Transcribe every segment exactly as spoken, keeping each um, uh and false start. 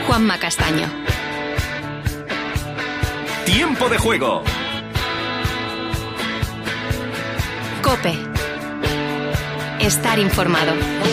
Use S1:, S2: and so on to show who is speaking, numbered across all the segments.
S1: Juanma Castaño.
S2: Tiempo de juego.
S1: COPE. Estar informado.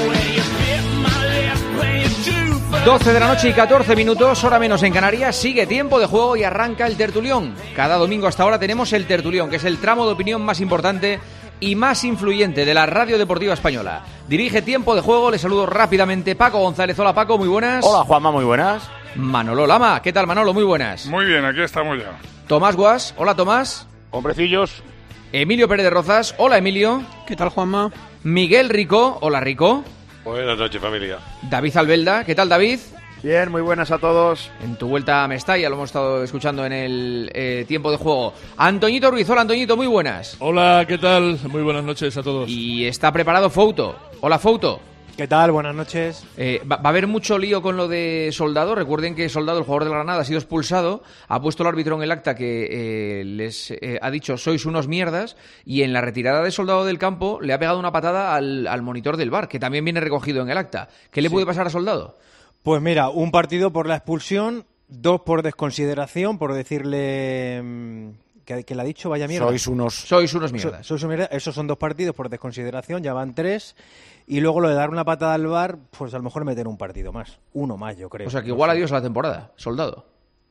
S3: doce de la noche y catorce minutos, hora menos en Canarias. Sigue Tiempo de Juego y arranca el tertulión. Cada domingo hasta ahora tenemos el tertulión, que es el tramo de opinión más importante y más influyente de la radio deportiva española. Dirige Tiempo de Juego, le saludo rápidamente Paco González. Hola Paco, muy buenas.
S4: Hola Juanma, muy buenas.
S3: Manolo Lama, ¿qué tal Manolo? Muy buenas.
S5: Muy bien, aquí estamos ya.
S3: Tomás Guas, hola Tomás.
S6: Hombrecillos.
S3: Emilio Pérez de Rozas, hola Emilio.
S7: ¿Qué tal Juanma?
S3: Miguel Rico, hola Rico.
S8: Buenas noches, familia.
S3: David Albelda, ¿qué tal David?
S9: Bien, muy buenas a todos.
S3: En tu vuelta a Mestalla, lo hemos estado escuchando en el eh, Tiempo de Juego. Antoñito Ruiz, hola Antoñito, muy buenas.
S10: Hola, ¿qué tal? Muy buenas noches a todos.
S3: Y está preparado Fouto. Hola Fouto.
S7: ¿Qué tal? Buenas noches.
S3: Eh, va, va a haber mucho lío con lo de Soldado. Recuerden que Soldado, el jugador de la Granada, ha sido expulsado. Ha puesto el árbitro en el acta que eh, les eh, ha dicho sois unos mierdas. Y en la retirada de Soldado del campo le ha pegado una patada al, al monitor del V A R, que también viene recogido en el acta. ¿Qué le sí. puede pasar a Soldado?
S7: Pues mira, un partido por la expulsión, dos por desconsideración, por decirle... Que, que le ha dicho, vaya mierda.
S4: Sois unos...
S3: Sois unos mierdas.
S7: So, sois unos mierdas. Esos son dos partidos por desconsideración, ya van tres. Y luego lo de dar una patada al V A R, pues a lo mejor meter un partido más. Uno más, yo creo.
S3: O sea, que igual adiós a la temporada, Soldado.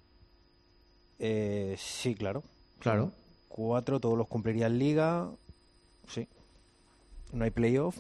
S7: Eh, sí, claro.
S3: Claro.
S7: Cuatro, todos los cumpliría en Liga. Sí. No hay playoff.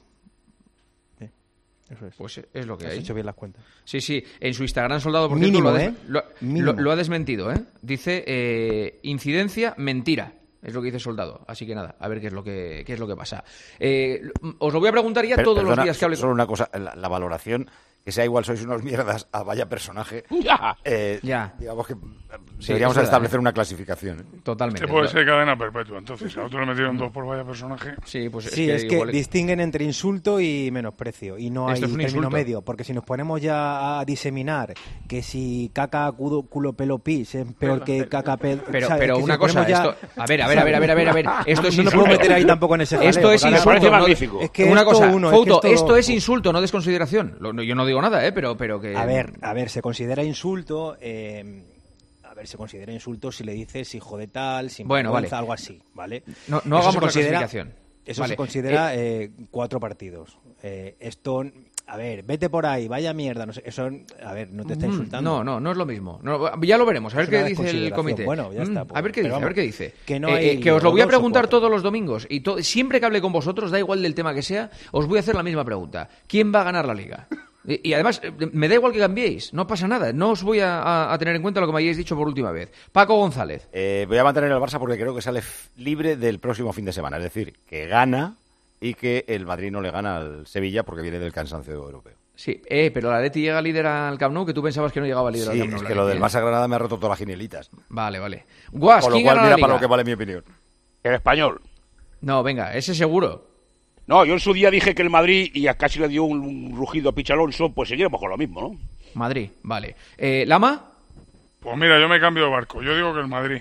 S7: Sí. Eso es.
S3: Pues es lo que
S7: Has
S3: hay.
S7: Has hecho bien las cuentas.
S3: Sí, sí. En su Instagram, Soldado, por
S7: Mínimo,
S3: cierto, lo ha,
S7: ¿eh?
S3: lo,
S7: Mínimo.
S3: Lo, lo ha desmentido, ¿eh? Dice, eh, incidencia, mentira. Es lo que dice Soldado. Así que nada, a ver qué es lo que, qué es lo que pasa. Eh, os lo voy a preguntar ya
S4: Pero,
S3: todos
S4: perdona,
S3: los días que hable.
S4: Solo una cosa, la, la valoración, que sea igual, sois unos mierdas, a vaya personaje.
S3: Ya.
S4: Eh,
S3: ya.
S4: Digamos que
S3: Sí,
S4: deberíamos
S3: es
S4: establecer
S3: verdad,
S4: una clasificación. ¿eh?
S3: Totalmente.
S5: Este puede ser cadena perpetua, entonces. A otro le metieron dos por vaya personaje.
S3: Sí, pues
S7: sí, es que, es que distinguen entre insulto y menosprecio. Y no hay
S3: Esto es un
S7: término
S3: insulto.
S7: medio. Porque si nos ponemos ya a diseminar que si caca, culo, culo pelo, pis es peor que caca, pedo...
S3: Pero,
S7: ¿sabes?
S3: pero
S7: que si
S3: una
S7: nos
S3: cosa,
S7: ponemos ya...
S3: esto, a ver, a ver, a ver, a ver, a ver, a ver, esto es
S7: no nos
S3: insulto.
S7: puedo meter ahí tampoco en ese jaleo.
S3: Esto es
S7: porque
S3: insulto.
S6: Me parece
S3: no,
S6: magnífico.
S7: Es que
S3: una
S7: esto
S3: cosa,
S7: uno,
S3: Fouto,
S7: es que
S3: esto,
S7: esto...
S3: es insulto, no desconsideración. Lo, yo no digo nada, ¿eh? Pero, pero que...
S7: A ver, a ver, se considera insulto... Eh... A ver, se considera insulto si le dices hijo de tal, sin
S3: bueno,
S7: vergüenza,
S3: vale.
S7: algo así, ¿vale?
S3: No, no
S7: Eso
S3: hagamos
S7: se considera,
S3: la clasificación.
S7: Eso
S3: vale.
S7: se considera
S3: Eh,
S7: eh, cuatro partidos. Eh, esto, a ver, vete por ahí, vaya mierda, no sé, eso, a ver, no te está insultando.
S3: No, no, no es lo mismo. No, ya lo veremos, a ver
S7: Es
S3: qué
S7: una
S3: dice el
S7: desconsideración.
S3: comité.
S7: Bueno, ya está, pues,
S3: a ver qué dice,
S7: pero
S3: a ver
S7: vamos,
S3: qué dice.
S7: que no
S3: Eh,
S7: hay
S3: eh, que os lo voy a
S7: dos o
S3: preguntar
S7: cuatro.
S3: todos los domingos y to- siempre que hable con vosotros, da igual del tema que sea, os voy a hacer la misma pregunta. ¿Quién va a ganar la Liga? Y, y además, me da igual que cambiéis, no pasa nada, no os voy a, a- a tener en cuenta lo que me hayáis dicho por última vez. Paco González.
S4: Eh, voy a mantener el Barça porque creo que sale f- libre del próximo fin de semana. Es decir, que gana y que el Madrid no le gana al Sevilla porque viene del cansancio europeo.
S3: Sí, eh, pero la Atleti llega líder al Camp Nou, que tú pensabas que no llegaba líder al
S4: Sí,
S3: Camp Nou.
S4: es
S3: la
S4: que lo
S3: Atleti,
S4: del
S3: ¿eh?
S4: Barça Granada me ha roto todas las quinielitas.
S3: Vale, vale. Guas,
S4: Con lo
S3: ¿quién
S4: cual,
S3: gana
S4: mira
S3: la
S4: para
S3: Liga?
S4: lo que vale mi opinión.
S6: El español.
S3: No, venga, ese seguro.
S6: No, yo en su día dije que el Madrid, y a casi le dio un, un rugido a Pichi Alonso, pues seguiremos con lo mismo, ¿no?
S3: Madrid, vale. Eh, ¿Lama?
S5: Pues mira, yo me cambio de barco. Yo digo que el Madrid.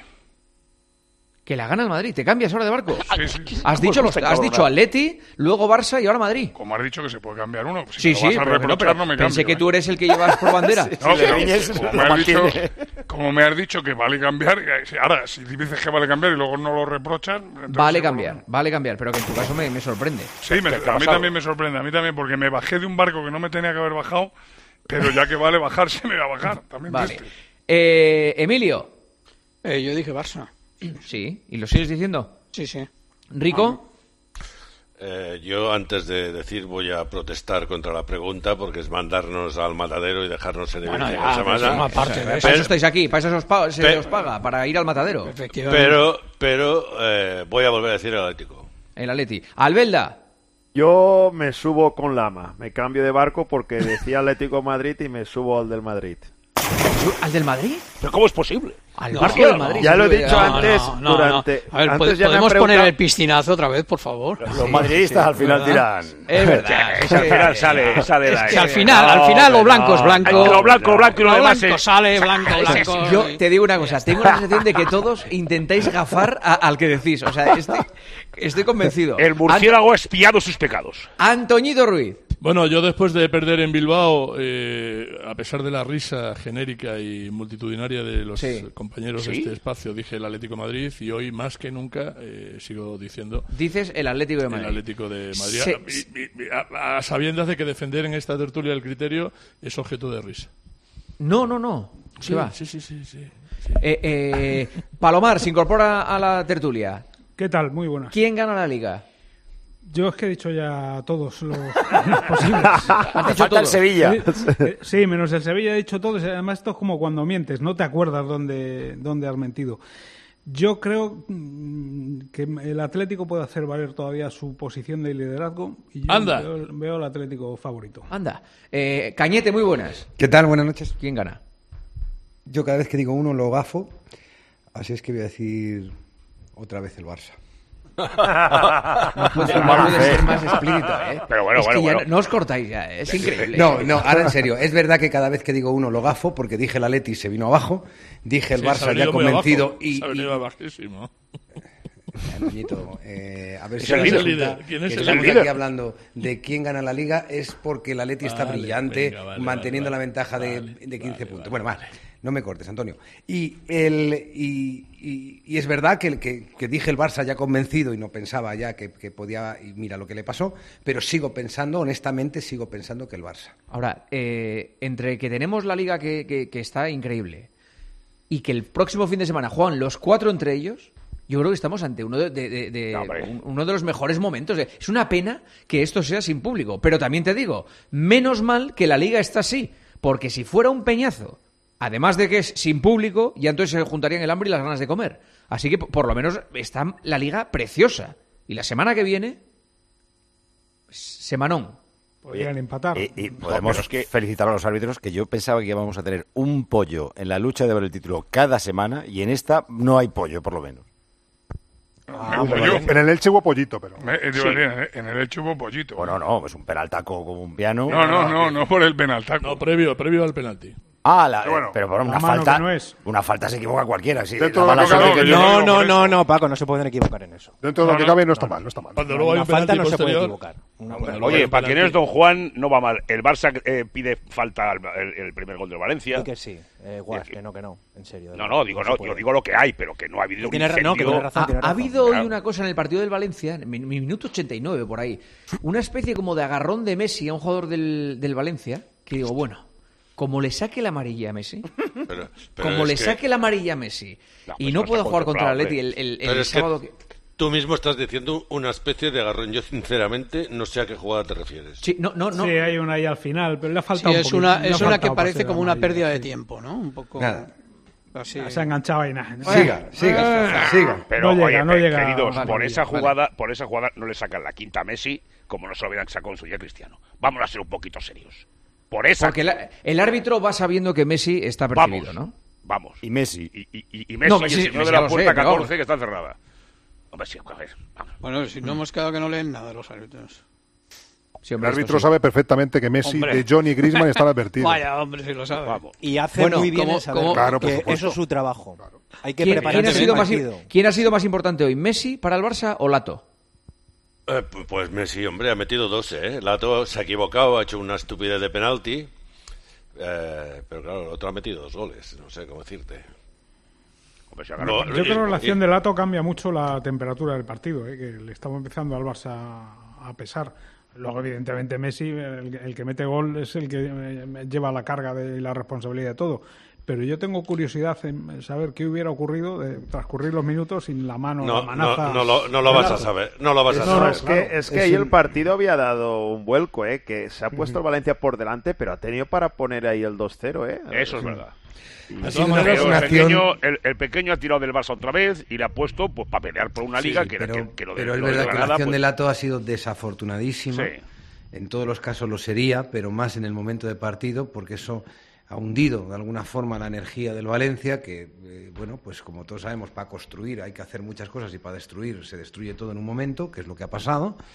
S3: Que la gana el Madrid, te cambias ahora de barco.
S5: Sí, sí, sí.
S3: Has dicho, los, has dicho Atleti, luego Barça y ahora Madrid.
S5: Como has dicho que se puede cambiar uno. Si
S3: Sí,
S5: me lo
S3: sí,
S5: vas a
S3: pero,
S5: reprochar,
S3: pero
S5: no me
S3: pensé
S5: cambio,
S3: que
S5: ¿eh?
S3: tú eres el que llevas por bandera.
S5: No,
S4: Si le
S5: pero
S4: riñes,
S5: como,
S4: lo
S5: me has dicho,
S4: mantiene.
S5: como me has dicho que vale cambiar, y ahora, si dices que vale cambiar y luego no lo reprochas... entonces
S3: Vale
S5: sí,
S3: cambiar,
S5: bueno.
S3: vale cambiar, pero que en tu caso me, me sorprende.
S5: Sí, me-
S6: ¿Qué te ha
S5: a mí
S6: pasado?
S5: también me sorprende, a mí también, porque me bajé de un barco que no me tenía que haber bajado, pero ya que vale bajarse, me voy a bajar. También
S3: Vale.
S5: este.
S3: Eh, Emilio.
S11: Eh, yo dije Barça.
S3: Sí, ¿y lo sigues diciendo?
S11: Sí, sí.
S3: ¿Rico?
S8: Eh, yo antes de decir voy a protestar contra la pregunta porque es mandarnos al matadero y dejarnos en
S11: Bueno,
S8: evidencia
S11: ya,
S8: una
S11: pues,
S8: semana.
S11: forma parte de
S3: Para
S11: eso.
S3: eso estáis aquí, para eso os paga, se
S8: Pe-
S3: os paga, para ir al matadero.
S11: Efectivamente.
S8: Pero, pero eh, voy a volver a decir el Atlético.
S3: El Atleti. Albelda.
S9: Yo me subo con Lama, me cambio de barco porque decía Atlético Madrid y me subo al del Madrid.
S3: ¿Al del Madrid?
S6: ¿Pero cómo es posible?
S3: Al
S11: No,
S3: barco
S11: no,
S3: del Madrid.
S9: Ya
S3: se
S9: lo he
S3: sube
S9: dicho
S3: a-
S11: No,
S9: antes,
S11: no, no,
S9: durante-
S11: no. A ver,
S9: antes
S11: pod-
S9: ya me han
S11: podemos poner
S9: preguntado-
S11: el piscinazo otra vez, por favor.
S4: Los madridistas al final
S11: ¿verdad?
S4: dirán.
S3: Es verdad.
S6: Es al final sale, sale de
S11: Es
S6: ahí.
S11: que al final, al final lo blanco es blanco.
S6: Ay, lo blanco, blanco y lo
S11: Lo
S6: demás
S11: blanco
S6: es...
S11: sale, blanco, blanco.
S3: Yo te digo una cosa, tengo la sensación de que todos intentáis gafar a- al que decís. O sea, estoy, estoy convencido.
S6: El murciélago ha espiado sus pecados.
S3: Antoñito Ruiz.
S10: Bueno, yo después de perder en Bilbao, eh, a pesar de la risa genérica y multitudinaria de los
S3: Sí.
S10: compañeros
S3: ¿Sí?
S10: de este espacio, dije el Atlético de Madrid y hoy más que nunca eh, sigo diciendo
S3: Dices el Atlético de Madrid.
S10: el Atlético de Madrid.
S3: Se-
S10: A, y- y- a- a sabiendas de que defender en esta tertulia el criterio es objeto de risa.
S3: No, no, no.
S10: Sí,
S3: Se va.
S10: sí, sí, sí, sí.
S3: Eh, eh, Palomar se incorpora a la tertulia.
S12: ¿Qué tal? Muy buenas.
S3: ¿Quién gana la Liga?
S12: Yo es que he dicho ya todos los, los posibles.
S3: Has dicho todo.
S12: Sí, eh, sí, menos el Sevilla he dicho todos. Además, esto es como cuando mientes, no te acuerdas dónde, dónde has mentido. Yo creo mm, que el Atlético puede hacer valer todavía su posición de liderazgo y yo
S3: Anda.
S12: Veo, veo el Atlético favorito.
S3: Anda. Eh, Cañete, muy buenas.
S13: ¿Qué tal? Buenas noches.
S3: ¿Quién gana?
S13: Yo cada vez que digo uno lo gafo, así es que voy a decir otra vez el Barça.
S3: No puede, no puede ser más explícito, ¿eh?
S6: Pero bueno,
S3: es
S6: bueno,
S3: que ya
S6: bueno.
S3: no os cortáis ya, ¿eh? Es increíble.
S13: No, no, ahora en serio. Es verdad que cada vez que digo uno lo gafo, porque dije el Atleti y se vino abajo, dije el
S10: Sí, se ha
S13: Barça ya
S10: venido muy
S13: convencido
S10: abajo,
S13: y...
S10: se ha venido bajísimo.
S13: y- Doñito, eh, a ver
S10: ¿Es
S13: si
S10: el
S13: ahora
S10: líder?
S13: resulta
S10: ¿Quién es
S13: que
S10: el
S13: estamos
S10: líder?
S13: aquí hablando de quién gana la Liga es porque el Atleti está
S10: Vale,
S13: brillante,
S10: venga, vale,
S13: manteniendo
S10: vale,
S13: la ventaja de,
S10: vale,
S13: de quince
S10: vale,
S13: puntos.
S10: vale,
S13: Bueno,
S10: vale.
S13: vale, no me cortes, Antonio. Y, el, y, y- y es verdad que, que, que dije el Barça ya convencido y no pensaba ya que, que podía, y mira lo que le pasó, pero sigo pensando, honestamente, sigo pensando que el Barça.
S3: Ahora, eh, entre que tenemos la Liga que, que- que está increíble y que el próximo fin de semana juegan los cuatro entre ellos, yo creo que estamos ante uno de, de- de- de- un- uno de los mejores momentos. Es una pena que esto sea sin público, pero también te digo, menos mal que la Liga está así, porque si fuera un peñazo, además de que es sin público, ya entonces se juntarían el hambre y las ganas de comer. Así que por lo menos está la Liga preciosa. Y la semana que viene, semanón.
S12: Podrían empatar.
S4: Y, y podemos felicitar a los árbitros, que yo pensaba que íbamos a tener un pollo en la lucha de ver el título cada semana, y en esta no hay pollo, por lo menos.
S5: Ah,
S14: pollo. En el Elche hubo pollito, pero...
S5: Me- eh, digo, en, en el hecho hubo pollito.
S4: Bueno, no, es un penaltaco como un piano.
S5: No, no, no, no por el penaltaco.
S10: No, previo, previo al penalti.
S4: Ah, la,
S14: Pero bueno,
S4: pero por una
S12: la mano
S4: falta,
S12: que no es.
S4: una falta se equivoca cualquiera. Sí,
S14: Dentro
S4: la
S14: de lo
S4: mala
S14: que
S4: suerte
S14: cabe,
S4: que
S14: yo
S4: tiene.
S7: No,
S14: digo
S7: no,
S14: por
S7: no,
S14: eso.
S7: no, Paco, no se pueden equivocar en eso.
S14: Dentro de lo
S5: No,
S14: que
S5: no,
S14: cabe no está
S5: no.
S14: mal, no está mal.
S10: Cuando luego hay
S7: Una
S10: un
S7: falta
S10: penalti
S7: no se puede
S10: posterior...
S7: equivocar. Una
S10: Cuando
S7: falta.
S10: luego hay
S6: Oye,
S10: un
S6: para quien
S10: penalti-
S6: es Don Juan, no va mal. El Barça eh, pide falta al- el, el primer gol del Valencia.
S7: Sí que sí, eh, Guas, que no, que no, en serio. de
S6: No,
S7: verdad,
S6: no, digo,
S7: se
S6: no,
S7: puede.
S6: yo digo lo que hay, pero que no ha habido un
S7: Tiene ra- no, que
S6: incendio.
S7: tiene razón.
S3: Ha,
S7: tiene
S3: ha
S7: razón.
S3: habido hoy
S6: Claro.
S3: una cosa en el partido del Valencia, en mi, mi minuto ochenta y nueve por ahí, una especie como de agarrón de Messi a un jugador del, del Valencia, que digo, bueno, como le saque la amarilla a Messi,
S8: Pero- pero
S3: como
S8: es
S3: le
S8: que-
S3: saque la amarilla a Messi,
S6: No,
S3: y
S6: pues
S3: no
S6: no
S3: puedo
S6: está
S3: jugar contra el
S6: contemplado,
S3: Atleti el, el- el
S8: Pero es
S3: sábado
S8: que
S3: que...
S8: tú mismo estás diciendo una especie de agarrón. Yo, sinceramente, no sé a qué jugada te refieres.
S3: Sí, no, no, no.
S12: Sí, hay una ahí al final, pero le ha
S11: Sí,
S12: faltado un
S11: es
S12: poquito,
S11: una,
S12: le ha
S11: es una que
S12: faltado para
S11: parece
S12: ser
S11: como una
S12: amarilla,
S11: pérdida de
S12: sí.
S11: tiempo, ¿no? Un poco...
S13: Nada.
S11: Así.
S12: Se ha enganchado ahí, nada.
S13: Siga, siga, siga.
S6: Pero,
S12: No llega,
S6: oye,
S12: no
S6: pe-
S12: llega.
S6: queridos,
S12: Vale,
S6: por
S12: vale,
S6: esa
S12: vale.
S6: jugada, por esa jugada no le sacan la quinta a Messi como no se lo hubieran sacado en su día Cristiano. Vamos a ser un poquito serios. Por esa
S3: Porque la- el árbitro va sabiendo que Messi está percibido,
S6: Vamos.
S3: ¿no?
S6: Vamos.
S4: Y Messi.
S6: Y, y, y- y Messi,
S3: No,
S6: y
S3: Messi-
S6: el señor
S3: Messi
S6: de
S3: ya
S6: la
S3: lo sé,
S6: puerta
S3: pero
S6: catorce
S3: vamos.
S6: que está cerrada. Hombre, sí, a ver, vamos.
S11: Bueno, si no hemos quedado que no leen nada los árbitros.
S3: Sí,
S14: El
S3: hombre, esto
S14: árbitro
S3: sí.
S14: sabe perfectamente que Messi,
S11: Hombre.
S14: de Johnny y Griezmann están advertidos.
S11: Vaya, hombre, si lo sabe.
S6: Vamos.
S7: Y hace
S3: Bueno,
S7: muy bien
S3: como-
S7: en saber
S3: como-
S14: Claro, por
S7: que
S14: supuesto.
S7: eso es su trabajo. Hay que
S3: ¿Quién,
S7: prepararse
S3: quién ha
S7: el
S3: sido más,
S7: partido.
S3: ¿Quién ha sido más importante hoy, Messi para el Barça o Lato?
S8: Eh, pu- pues Messi, hombre, ha metido dos, ¿eh? Lato se ha equivocado, ha hecho una estupidez de penalti. Eh, pero claro, el otro ha metido dos goles, no sé cómo decirte.
S6: Hombre, si
S8: No,
S6: agarra-
S12: Yo creo que la
S8: y-
S12: acción de Lato cambia mucho la temperatura del partido, ¿eh? Que le estamos empezando al Barça a pesar. Luego, evidentemente, Messi, el, el que mete gol, es el que eh, lleva la carga de la responsabilidad de todo. Pero yo tengo curiosidad en saber qué hubiera ocurrido de transcurrir los minutos sin la mano,
S8: No,
S12: la manaza.
S8: no, no lo, no lo
S12: de
S8: vas a
S12: Lato.
S8: saber, no lo vas a
S9: No,
S8: saber.
S9: es que, es que
S13: Es
S9: ahí
S13: un-
S9: el partido había dado un vuelco, ¿eh? Que se ha puesto el Valencia por delante, pero ha tenido para poner ahí el dos cero, ¿eh?
S6: Eso es verdad.
S13: Ha
S7: Ha
S13: sido
S7: sido
S13: una,
S6: Pero
S13: una
S6: el,
S13: acción...
S6: pequeño, el, el pequeño ha tirado del Barça otra vez y le ha puesto pues para pelear por una
S13: Sí,
S6: liga
S13: sí,
S6: que,
S13: pero,
S6: que, que lo de,
S13: pero es
S6: lo de
S13: verdad que la
S6: Granada,
S13: acción
S6: pues,
S13: de Lato ha sido desafortunadísima.
S6: Sí.
S13: En todos los casos lo sería, pero más en el momento de partido, porque eso ha hundido de alguna forma la energía del Valencia, que, eh, bueno, pues como todos sabemos, para construir hay que hacer muchas cosas y para destruir se destruye todo en un momento, que es lo que ha pasado.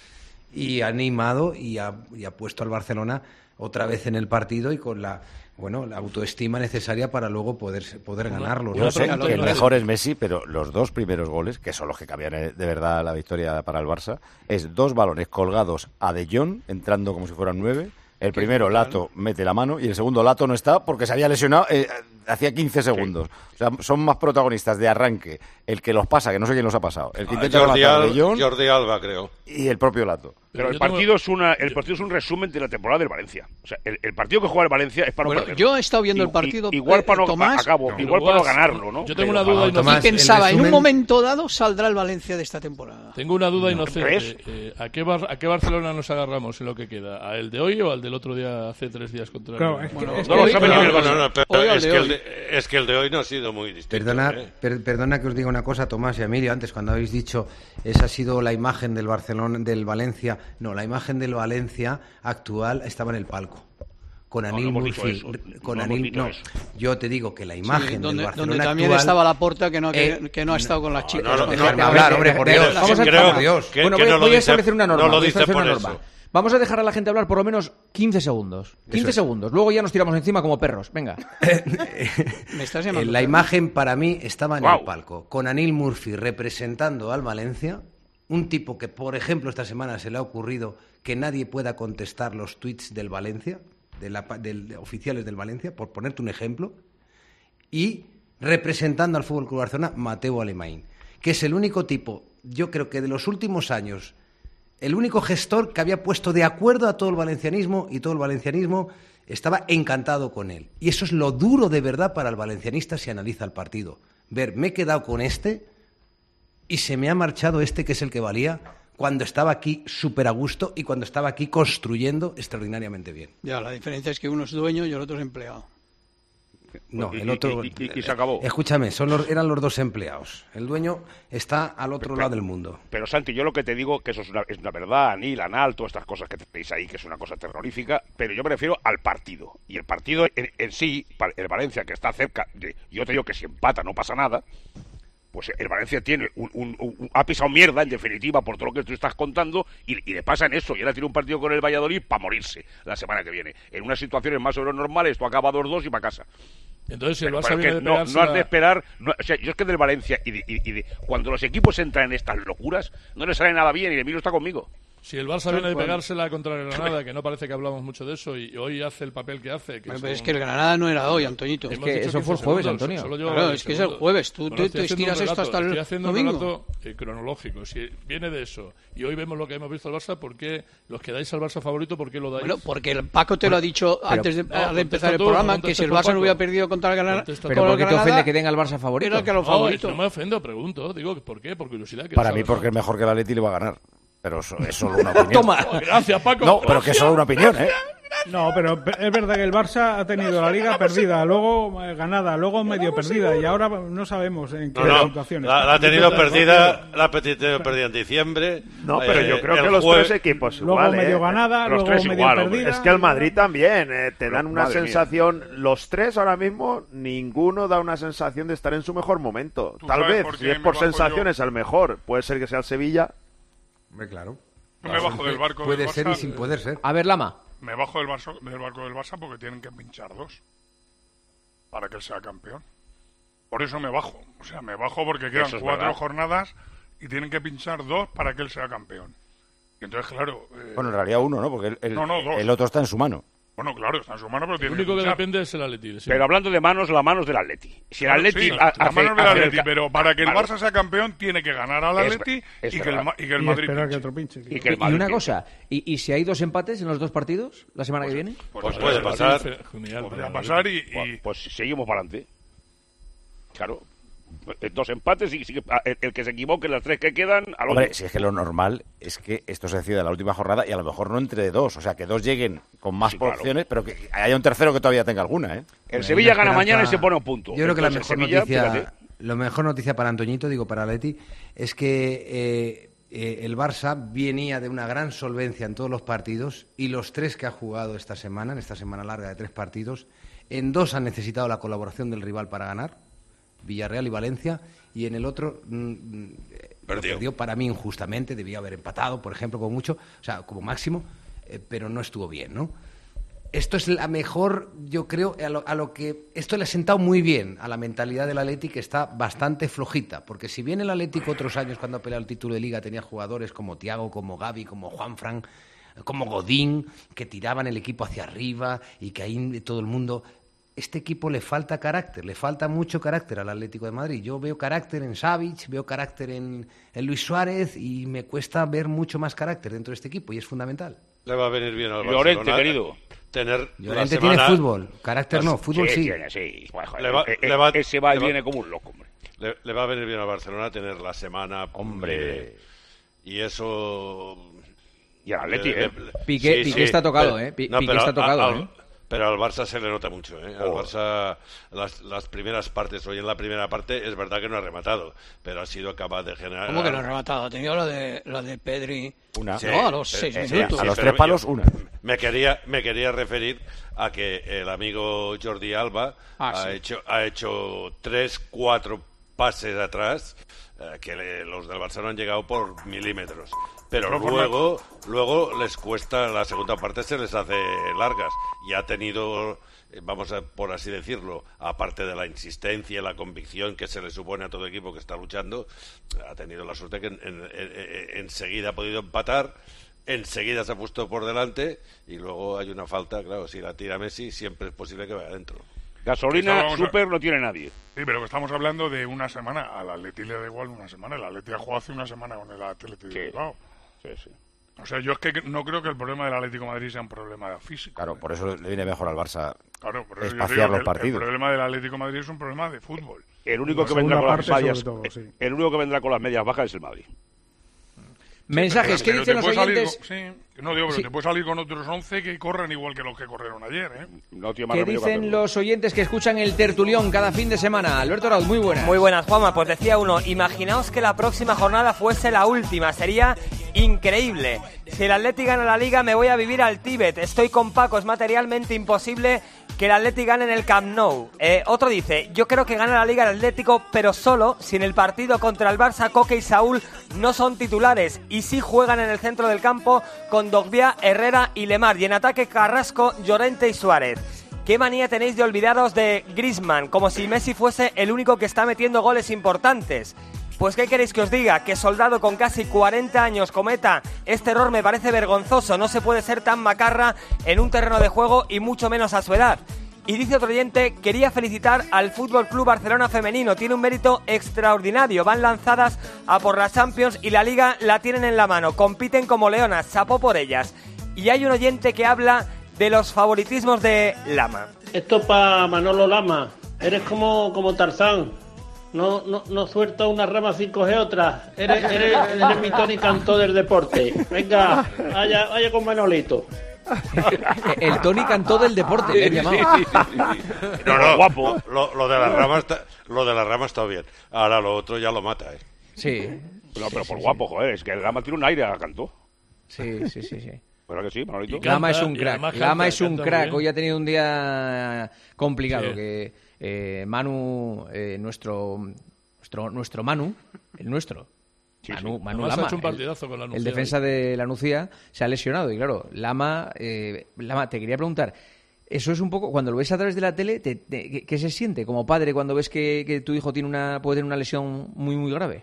S13: y ha animado y ha, y ha puesto al Barcelona otra vez en el partido y con la bueno la autoestima necesaria para luego poder poder ganarlo.
S4: Yo
S13: ¿no?
S4: sé que el mejor es Messi, pero los dos primeros goles, que son los que cambian de verdad la victoria para el Barça, es dos balones colgados a De Jong, entrando como si fueran nueve. El primero, Lato, mete la mano, y el segundo, Lato no está porque se había lesionado eh, hacía quince segundos. Sí. O sea, son más protagonistas de arranque el que los pasa, que no sé quién los ha pasado. El que intenta
S8: Jordi,
S4: matar
S8: Al,
S4: De Jong
S8: Jordi Alba, creo.
S4: Y el propio Lato.
S6: Pero, Pero el partido tengo... es una el partido es un resumen de la temporada del Valencia. O sea, el, el partido que juega el Valencia es para
S11: bueno,
S6: no perder.
S11: Yo he estado viendo el partido.
S6: I, igual para no,
S11: Tomás,
S6: acabo,
S11: no,
S6: igual para no ganarlo, ¿no?
S10: Yo tengo
S6: Pero,
S10: una duda
S11: no,
S10: inocente.
S11: Tomás, pensaba,
S10: resumen...
S11: en un momento dado saldrá el Valencia de esta temporada.
S10: Tengo una duda
S11: no,
S10: inocente. Eh, ¿a, qué bar, ¿A qué Barcelona nos agarramos en lo que queda? ¿A el de hoy o al del otro día hace tres días contra
S12: claro,
S10: el
S12: es que,
S10: bueno,
S12: es
S8: no
S12: que
S8: lo sabe ni el
S12: Barça.
S8: No, no, pero es, que el de, es que el de hoy no ha sido muy distinto.
S13: Perdona,
S8: ¿eh?
S13: per, perdona que os diga una cosa, Tomás y Emilio, antes cuando habéis dicho esa ha sido la imagen del Barcelona, del Valencia, no, la imagen del Valencia actual estaba en el palco. Con
S6: no,
S13: Anil
S6: no
S13: Murphy, con
S6: no
S13: Anil, no,
S6: eso.
S13: yo te digo que la imagen
S11: sí, donde,
S13: del Barcelona
S11: donde también
S13: actual,
S11: estaba Laporta que no
S13: eh,
S11: que, que no ha estado con las chicas.
S13: No, no, no, déjame hablar, hombre, por Dios.
S3: Vamos a
S8: creo
S3: por
S13: Dios.
S8: Que,
S3: bueno,
S8: que
S3: voy,
S8: no
S3: voy
S8: dice,
S3: a establecer una norma.
S8: No lo
S3: voy a
S8: dice
S3: establecer
S8: por
S3: una norma.
S8: eso.
S3: Vamos a dejar a la gente hablar por lo menos quince segundos. quince segundos. Luego ya nos tiramos encima como perros. Venga.
S11: Me estás llamando.
S13: La imagen para mí estaba en
S6: wow.
S13: el palco, con Anil Murphy representando al Valencia, un tipo que, por ejemplo, esta semana se le ha ocurrido que nadie pueda contestar los tweets del Valencia, de, la, de, de oficiales del Valencia, por ponerte un ejemplo, y representando al F C Barcelona, Mateu Alemany, que es el único tipo, yo creo que de los últimos años, el único gestor que había puesto de acuerdo a todo el valencianismo, y todo el valencianismo estaba encantado con él. Y eso es lo duro de verdad para el valencianista si analiza el partido. Ver, me he quedado con este y se me ha marchado este que es el que valía cuando estaba aquí súper a gusto y cuando estaba aquí construyendo extraordinariamente bien.
S11: Ya, la diferencia es que uno es dueño y el otro es empleado.
S13: No,
S6: y,
S13: el otro...
S6: Y, y, y, y se acabó.
S13: Escúchame, son los, eran los dos empleados. El dueño está al otro
S6: pero,
S13: lado del mundo.
S6: Pero, Santi, yo lo que te digo, que eso es una, es una verdad, Anil, Anal, todas estas cosas que tenéis ahí, que es una cosa terrorífica, pero yo me refiero al partido. Y el partido en, en sí, el Valencia, que está cerca, de, yo te digo que si empata no pasa nada, pues el Valencia tiene un, un, un, un ha pisado mierda, en definitiva, por todo lo que tú estás contando, y, y le pasa en eso, y ahora tiene un partido con el Valladolid para morirse la semana que viene. En unas situaciones más o menos normales, esto acaba dos dos y para casa.
S10: Entonces, si el Barça
S6: pero,
S10: viene
S6: que
S10: de
S6: no,
S10: pegarse
S6: no has de
S10: la...
S6: esperar, no, o sea, yo es que del Valencia y, de, y, y de, cuando los equipos entran en estas locuras, no les sale nada bien y Emilio está conmigo.
S10: Si el Barça viene de pegársela contra el Granada, que no parece que hablamos mucho de eso, y hoy hace el papel que hace. Que
S11: bueno,
S10: es,
S11: pero
S10: un...
S11: es que el Granada no era hoy, Antoñito.
S3: Es que eso fue el jueves, Antonio.
S11: Claro, es que es el jueves. Tú, tú te estiras esto hasta el
S10: estoy haciendo
S11: domingo.
S10: un relato eh, cronológico. Si viene de eso, y hoy vemos lo que hemos visto al Barça, ¿por qué los que dais al Barça favorito, por qué lo dais?
S11: Bueno, porque el Paco te lo ha dicho
S3: pero,
S11: antes de,
S10: no,
S11: de empezar el
S10: tú,
S11: programa,
S10: no
S11: que si el
S10: por
S11: Barça
S10: Paco.
S11: no hubiera perdido contra el Granada...
S3: Pero ¿por qué te ofende que den al Barça favorito?
S11: Era que los
S10: no,
S11: favoritos.
S10: no me ofendo, pregunto. Digo, ¿por qué? Por curiosidad.
S4: Para mí, porque es mejor que el Atleti le va a ganar. Pero eso es solo una opinión.
S3: Toma.
S10: Oh, gracias, Paco.
S4: No, pero que es solo una opinión, ¿eh?
S12: No, pero es verdad que el Barça ha tenido la liga perdida, luego eh, ganada, luego medio perdida y ahora no sabemos en qué
S8: no, no,
S12: situación
S8: la, la ha tenido perdida, la ha tenido perdida en diciembre.
S9: No, pero
S8: eh,
S9: yo creo que los
S8: jueves...
S9: tres equipos
S12: luego
S9: igual,
S12: medio
S9: eh.
S12: ganada,
S6: los
S12: luego
S6: tres
S12: medio
S6: igual,
S12: perdida.
S6: hombre.
S9: Es que el Madrid también, eh, te dan una
S6: Madre
S9: sensación, mía. Los tres ahora mismo, ninguno da una sensación de estar en su mejor momento. Tal vez, si es por sensaciones, al mejor, puede ser que sea el Sevilla.
S13: Hombre, claro.
S5: Yo me bajo del barco
S13: Puede
S5: del
S13: ser
S5: Barça,
S13: y sin poder ser.
S3: A ver, Lama.
S5: Me bajo del, barco, del barco del Barça porque tienen que pinchar dos para que él sea campeón. Por eso me bajo. O sea, me bajo porque quedan
S6: Eso es
S5: cuatro
S6: verdad.
S5: jornadas y tienen que pinchar dos para que él sea campeón. Y entonces, claro... Eh,
S4: Bueno, en realidad uno, ¿no? Porque el, el,
S5: No, no, dos.
S4: el otro está en su mano.
S5: bueno, claro, está en su mano, pero
S10: El
S5: tiene
S10: único
S5: que
S10: que
S5: pinchar.
S10: depende es el Atleti. Sí.
S6: Pero hablando de manos, la manos del Atleti. Si el
S5: Claro,
S6: Atleti
S5: sí,
S6: ha-
S5: la
S6: hace,
S5: mano del
S6: hace el
S5: Atleti,
S6: ca-
S5: pero para que el
S6: Vale.
S5: Barça sea campeón tiene que ganar al
S6: Es-
S5: Atleti
S6: es
S5: y, que el,
S6: verdad.
S5: Ma- y que el
S12: Y
S5: Madrid
S12: esperar que
S5: pinche.
S12: otro pinche.
S6: Y que el
S3: Y
S6: Madrid
S3: una
S6: pinche.
S3: cosa, ¿y, ¿y si hay dos empates en los dos partidos la semana que viene?
S8: Pues puede pasar.
S10: Genial,
S5: Podría
S10: pero-
S5: pasar y... y-
S6: Pues, pues seguimos para adelante. Claro. Dos empates y sigue- el, el que se equivoque, las tres que quedan, al
S4: Hombre,
S6: otro.
S4: si es que lo normal es que esto se decida en la última jornada y a lo mejor no entre dos. O sea, que dos lleguen con más
S6: Sí, claro.
S4: opciones, pero que haya un tercero que todavía tenga alguna, ¿eh?
S6: El Sevilla
S13: La
S6: gana
S13: esperanza-
S6: mañana y se pone a un punto.
S13: Yo creo que la
S6: Entonces,
S13: mejor
S6: el Sevilla,
S13: noticia,
S6: fíjate,
S13: la mejor noticia para Antoñito, digo para Atleti, es que eh, eh, el Barça venía de una gran solvencia en todos los partidos y los tres que ha jugado esta semana, en esta semana larga de tres partidos, en dos han necesitado la colaboración del rival para ganar, Villarreal y Valencia, y en el otro mm,
S8: Perdió.
S13: Perdió para mí injustamente, debía haber empatado, por ejemplo, como mucho, o sea, como máximo, eh, pero no estuvo bien, ¿no? Esto es la mejor, yo creo, a lo, a lo que... Esto le ha sentado muy bien a la mentalidad del Atleti, que está bastante flojita, porque si bien el Atlético otros años, cuando ha peleado el título de Liga, tenía jugadores como Thiago, como Gavi, como Juanfran, como Godín, que tiraban el equipo hacia arriba y que ahí todo el mundo... Este equipo le falta carácter, le falta mucho carácter al Atlético de Madrid. Yo veo carácter en Savic, veo carácter en, en Luis Suárez y me cuesta ver mucho más carácter dentro de este equipo y es fundamental.
S8: Le va a venir bien al
S6: Llorente,
S8: Barcelona,
S6: querido.
S8: Tener
S13: Llorente
S8: la semana...
S13: tiene fútbol, carácter no, fútbol
S6: sí.
S13: sí.
S6: Tiene, sí. Bueno,
S8: Le va,
S6: eh,
S8: le va,
S6: ese va y
S8: le va-
S6: viene como un loco, hombre.
S8: Le, le va a venir bien al Barcelona tener la semana...
S6: Hombre.
S8: libre. Y eso...
S6: Y al Atleti, ¿eh?
S3: Piqué- Piqué está tocado, ¿eh? Pi- Piqué está tocado,
S8: al-
S3: ¿eh?
S8: Pero al Barça se le nota mucho, ¿eh? Al
S6: Oh.
S8: Barça, las, las primeras partes, hoy en la primera parte, es verdad que no ha rematado, pero ha sido capaz de generar...
S11: ¿Cómo que no ha rematado? Ha tenido la de, la de Pedri.
S4: Una.
S8: Sí,
S11: No, a los
S8: eh,
S11: seis
S8: eh,
S11: minutos.
S4: a los
S8: pero
S4: tres palos,
S8: yo
S4: una.
S8: Me quería, me quería referir a que el amigo Jordi Alba
S11: Ah,
S8: ha,
S11: sí.
S8: hecho, ha hecho tres, cuatro pases atrás eh, que le- los del Barça no han llegado por milímetros. Pero
S5: Pero por
S8: luego, luego les cuesta, la segunda parte se les hace largas y ha tenido, eh, vamos a por así decirlo, aparte de la insistencia y la convicción que se le supone a todo equipo que está luchando, ha tenido la suerte que en- en- en- enseguida ha podido empatar, enseguida se ha puesto por delante y luego hay una falta, claro, si la tira Messi siempre es posible que vaya adentro.
S6: Gasolina
S5: Vamos a-
S6: super no tiene nadie.
S5: Sí, pero que estamos hablando de una semana. Al Atleti le da igual una semana. El Atleti ha jugado hace una semana con el Atleti de Bilbao.
S6: Sí, sí.
S5: O sea, yo es que no creo que el problema del Atlético de Madrid sea un problema físico.
S4: Claro, por eso le viene mejor al Barça
S5: Claro, por eso yo
S4: espaciar
S5: digo
S4: los
S5: que el-
S4: partidos.
S5: El problema del Atlético de Madrid es un problema de fútbol.
S6: El único
S5: La
S6: que vendrá con
S5: segunda
S6: las
S5: parte,
S6: medias,
S5: sobre todo, sí.
S6: el único que vendrá con las medias bajas es el Madrid.
S3: Mensajes, ¿qué
S5: Pero
S3: dicen
S5: te
S3: los
S5: puede salir
S3: oyentes?
S5: con- sí, no digo, pero
S3: Sí.
S5: te puede salir con otros once que corren igual que los que corrieron ayer, ¿eh?
S6: No tiene
S3: ¿Qué dicen los oyentes que escuchan el tertulión cada fin de semana? Alberto Raúl, muy buenas.
S15: Muy buenas, Juanma. Pues decía uno, imaginaos que la próxima jornada fuese la última. Sería increíble. Si el Atleti gana la Liga, me voy a vivir al Tíbet. Estoy con Paco, es materialmente imposible que el Atleti gane en el Camp Nou. Eh, otro dice, yo creo que gana la Liga el Atlético, pero solo si en el partido contra el Barça, Coque y Saúl no son titulares y sí juegan en el centro del campo con Dogbia, Herrera y Lemar. Y en ataque Carrasco, Llorente y Suárez. ¿Qué manía tenéis de olvidaros de Griezmann? Como si Messi fuese el único que está metiendo goles importantes. Pues ¿qué queréis que os diga? Que Soldado con casi cuarenta años cometa este error me parece vergonzoso. No se puede ser tan macarra en un terreno de juego y mucho menos a su edad. Y dice otro oyente, quería felicitar al Fútbol Club Barcelona femenino. Tiene un mérito extraordinario. Van lanzadas a por la Champions y la Liga la tienen en la mano. Compiten como leonas. Chapó por ellas. Y hay un oyente que habla de los favoritismos de Lama.
S16: Esto para Manolo Lama. Eres como, como Tarzán. No, no, no suelta una rama sin coger otra. Eres, eres, eres mi Tony Cantó del deporte. Venga, vaya, vaya con Manolito.
S3: El Tony Cantó del deporte, le he llamado.
S8: No, no,
S6: guapo.
S8: Lo, lo de la rama está, lo de la rama está bien. Ahora lo otro ya lo mata, ¿eh?
S3: Sí.
S6: No, pero
S3: Sí,
S6: por
S3: sí,
S6: guapo, joder, es que el Lama tiene un aire a Cantó.
S3: Sí, sí, sí, sí.
S6: ¿Verdad que sí, Manolito?
S3: Lama es un
S10: y
S3: crack.
S10: además
S3: Lama
S10: canta-
S3: es un
S10: canta muy
S3: crack.
S10: bien.
S3: Hoy ha tenido un día complicado.
S10: Sí.
S3: Que eh, Manu, eh, nuestro, nuestro, nuestro Manu, el nuestro. Manu, Manu
S10: Además ha
S3: Lama,
S10: hecho un
S3: el-
S10: partidazo con la
S3: el,
S10: Nucía
S3: defensa de la Nucía, se ha lesionado. Y claro, Lama, eh, Lama, te quería preguntar. Eso es un poco, cuando lo ves a través de la tele, te- te- ¿qué, qué se siente como padre cuando ves que, que tu hijo tiene una, puede tener una lesión muy, muy grave?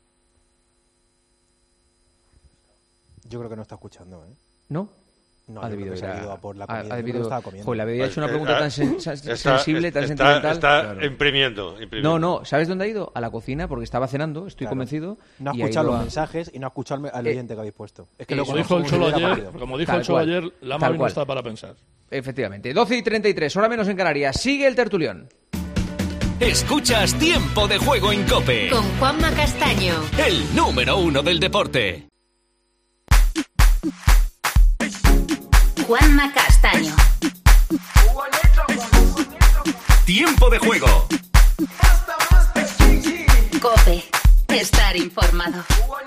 S7: Yo creo que no está escuchando, ¿eh?
S3: ¿no?
S7: No,
S3: ha
S7: yo
S3: debido
S7: creo que se ha
S3: ir a-
S7: ido a por la
S3: ha-
S7: comida,
S3: ha
S7: yo creo que
S3: debido-
S7: estaba comiendo.
S3: Joder, le había hecho una
S8: Eh,
S3: pregunta
S8: eh,
S3: tan sen- sen-
S8: está-
S3: sensible, tan
S8: está-
S3: sentimental.
S8: está
S3: Claro.
S8: imprimiendo, imprimiendo.
S3: No, no, ¿sabes dónde ha ido? A la cocina, porque estaba cenando, estoy
S7: Claro.
S3: convencido.
S7: No ha
S3: y ha
S7: escuchado
S3: ido
S7: los
S3: a-
S7: mensajes y no ha escuchado al- al
S3: Eh,
S7: oyente que habéis puesto. Es que
S3: eh,
S7: lo
S10: Como dijo el
S7: conozco
S10: Cholo
S7: muy bien a
S10: ayer,
S7: partido.
S10: como dijo
S3: Tal
S10: el Cholo
S3: cual.
S10: ayer, Lama
S3: Tal
S10: hoy no
S3: cual.
S10: está para pensar.
S3: Efectivamente. doce y treinta y tres, hora menos en Canarias. Sigue el tertulión.
S2: Escuchas Tiempo de Juego en COPE.
S1: Con Juanma Castaño.
S2: El número uno del deporte.
S1: Juanma Castaño.
S2: Tiempo de Juego.
S1: COPE. Estar informado.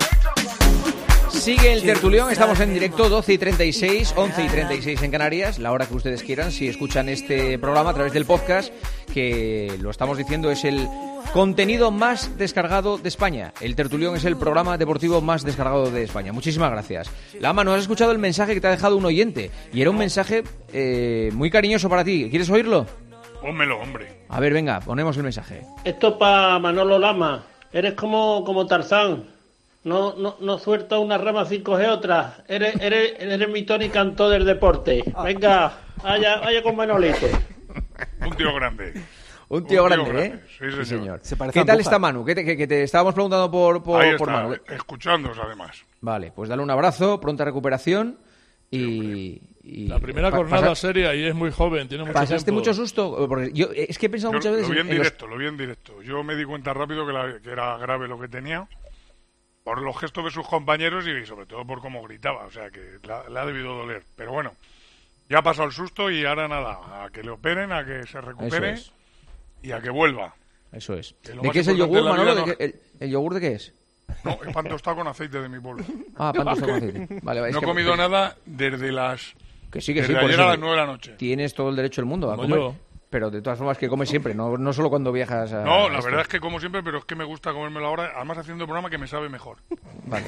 S3: Sigue el tertulión, estamos en directo, doce y treinta y seis, once y treinta y seis en Canarias, la hora que ustedes quieran, si escuchan este programa a través del podcast, que lo estamos diciendo es el contenido más descargado de España. El Tertulión es el programa deportivo más descargado de España. Muchísimas gracias. Lama, ¿no has escuchado el mensaje que te ha dejado un oyente? Y era un mensaje eh, muy cariñoso para ti. ¿Quieres oírlo?
S5: Pónmelo, hombre.
S3: A ver, venga, ponemos el mensaje.
S16: Esto para Manolo Lama. Eres como, como Tarzán. No, no, no suelta una rama sin coger otra. Eres, eres, eres mi Tony Cantó del deporte. Venga, vaya, vaya con Manolito.
S5: Un tío grande.
S3: Un tío,
S5: Un tío
S3: grande,
S5: grande.
S3: ¿eh?
S5: Sí, señor.
S3: Sí, señor.
S7: Se parece
S3: ¿Qué
S7: a
S3: tal
S7: Andújar.
S3: está Manu? Que te, que, que te estábamos preguntando por, por,
S5: Ahí
S3: por
S5: está,
S3: Manu.
S5: escuchándoos además.
S3: Vale, pues dale un abrazo, pronta recuperación y... y
S10: La primera
S3: pa-
S10: jornada
S3: pasa-
S10: seria y es muy joven, tiene mucho
S3: ¿Pasaste
S10: tiempo.
S3: mucho susto? Porque yo es que he pensado
S5: Yo
S3: muchas veces
S5: lo vi en
S3: en los-
S5: directo, lo vi en directo. Yo me di cuenta rápido que, la- que era grave lo que tenía por los gestos de sus compañeros y sobre todo por cómo gritaba. O sea que la- le ha debido doler. Pero bueno, ya ha pasado el susto y ahora nada, a que le operen, a que se recupere
S3: Eso
S5: y a que vuelva.
S3: Eso es.
S5: Que lo
S3: ¿De
S5: más
S3: qué es el
S5: importante
S3: yogur,
S5: en la
S3: Manolo?
S5: vida
S3: ¿De qué- el, el yogur de qué es?
S5: No, es pan tostado con aceite de mi pueblo.
S3: Ah, pan tostado con aceite. Vale, vale, es
S5: no he
S3: que-
S5: comido
S3: que-
S5: nada desde las...
S3: Que sí, que sí,
S5: desde
S3: por
S5: ayer
S3: eso
S5: a las nueve de la noche.
S3: Tienes todo el derecho del mundo a
S10: Como
S3: comer.
S10: yo.
S3: Pero de todas formas que comes siempre, no, no solo cuando viajas a...
S5: No, la
S3: esto.
S5: verdad es que como siempre, pero es que me gusta comérmelo ahora, además haciendo el programa que me sabe mejor.
S3: Vale.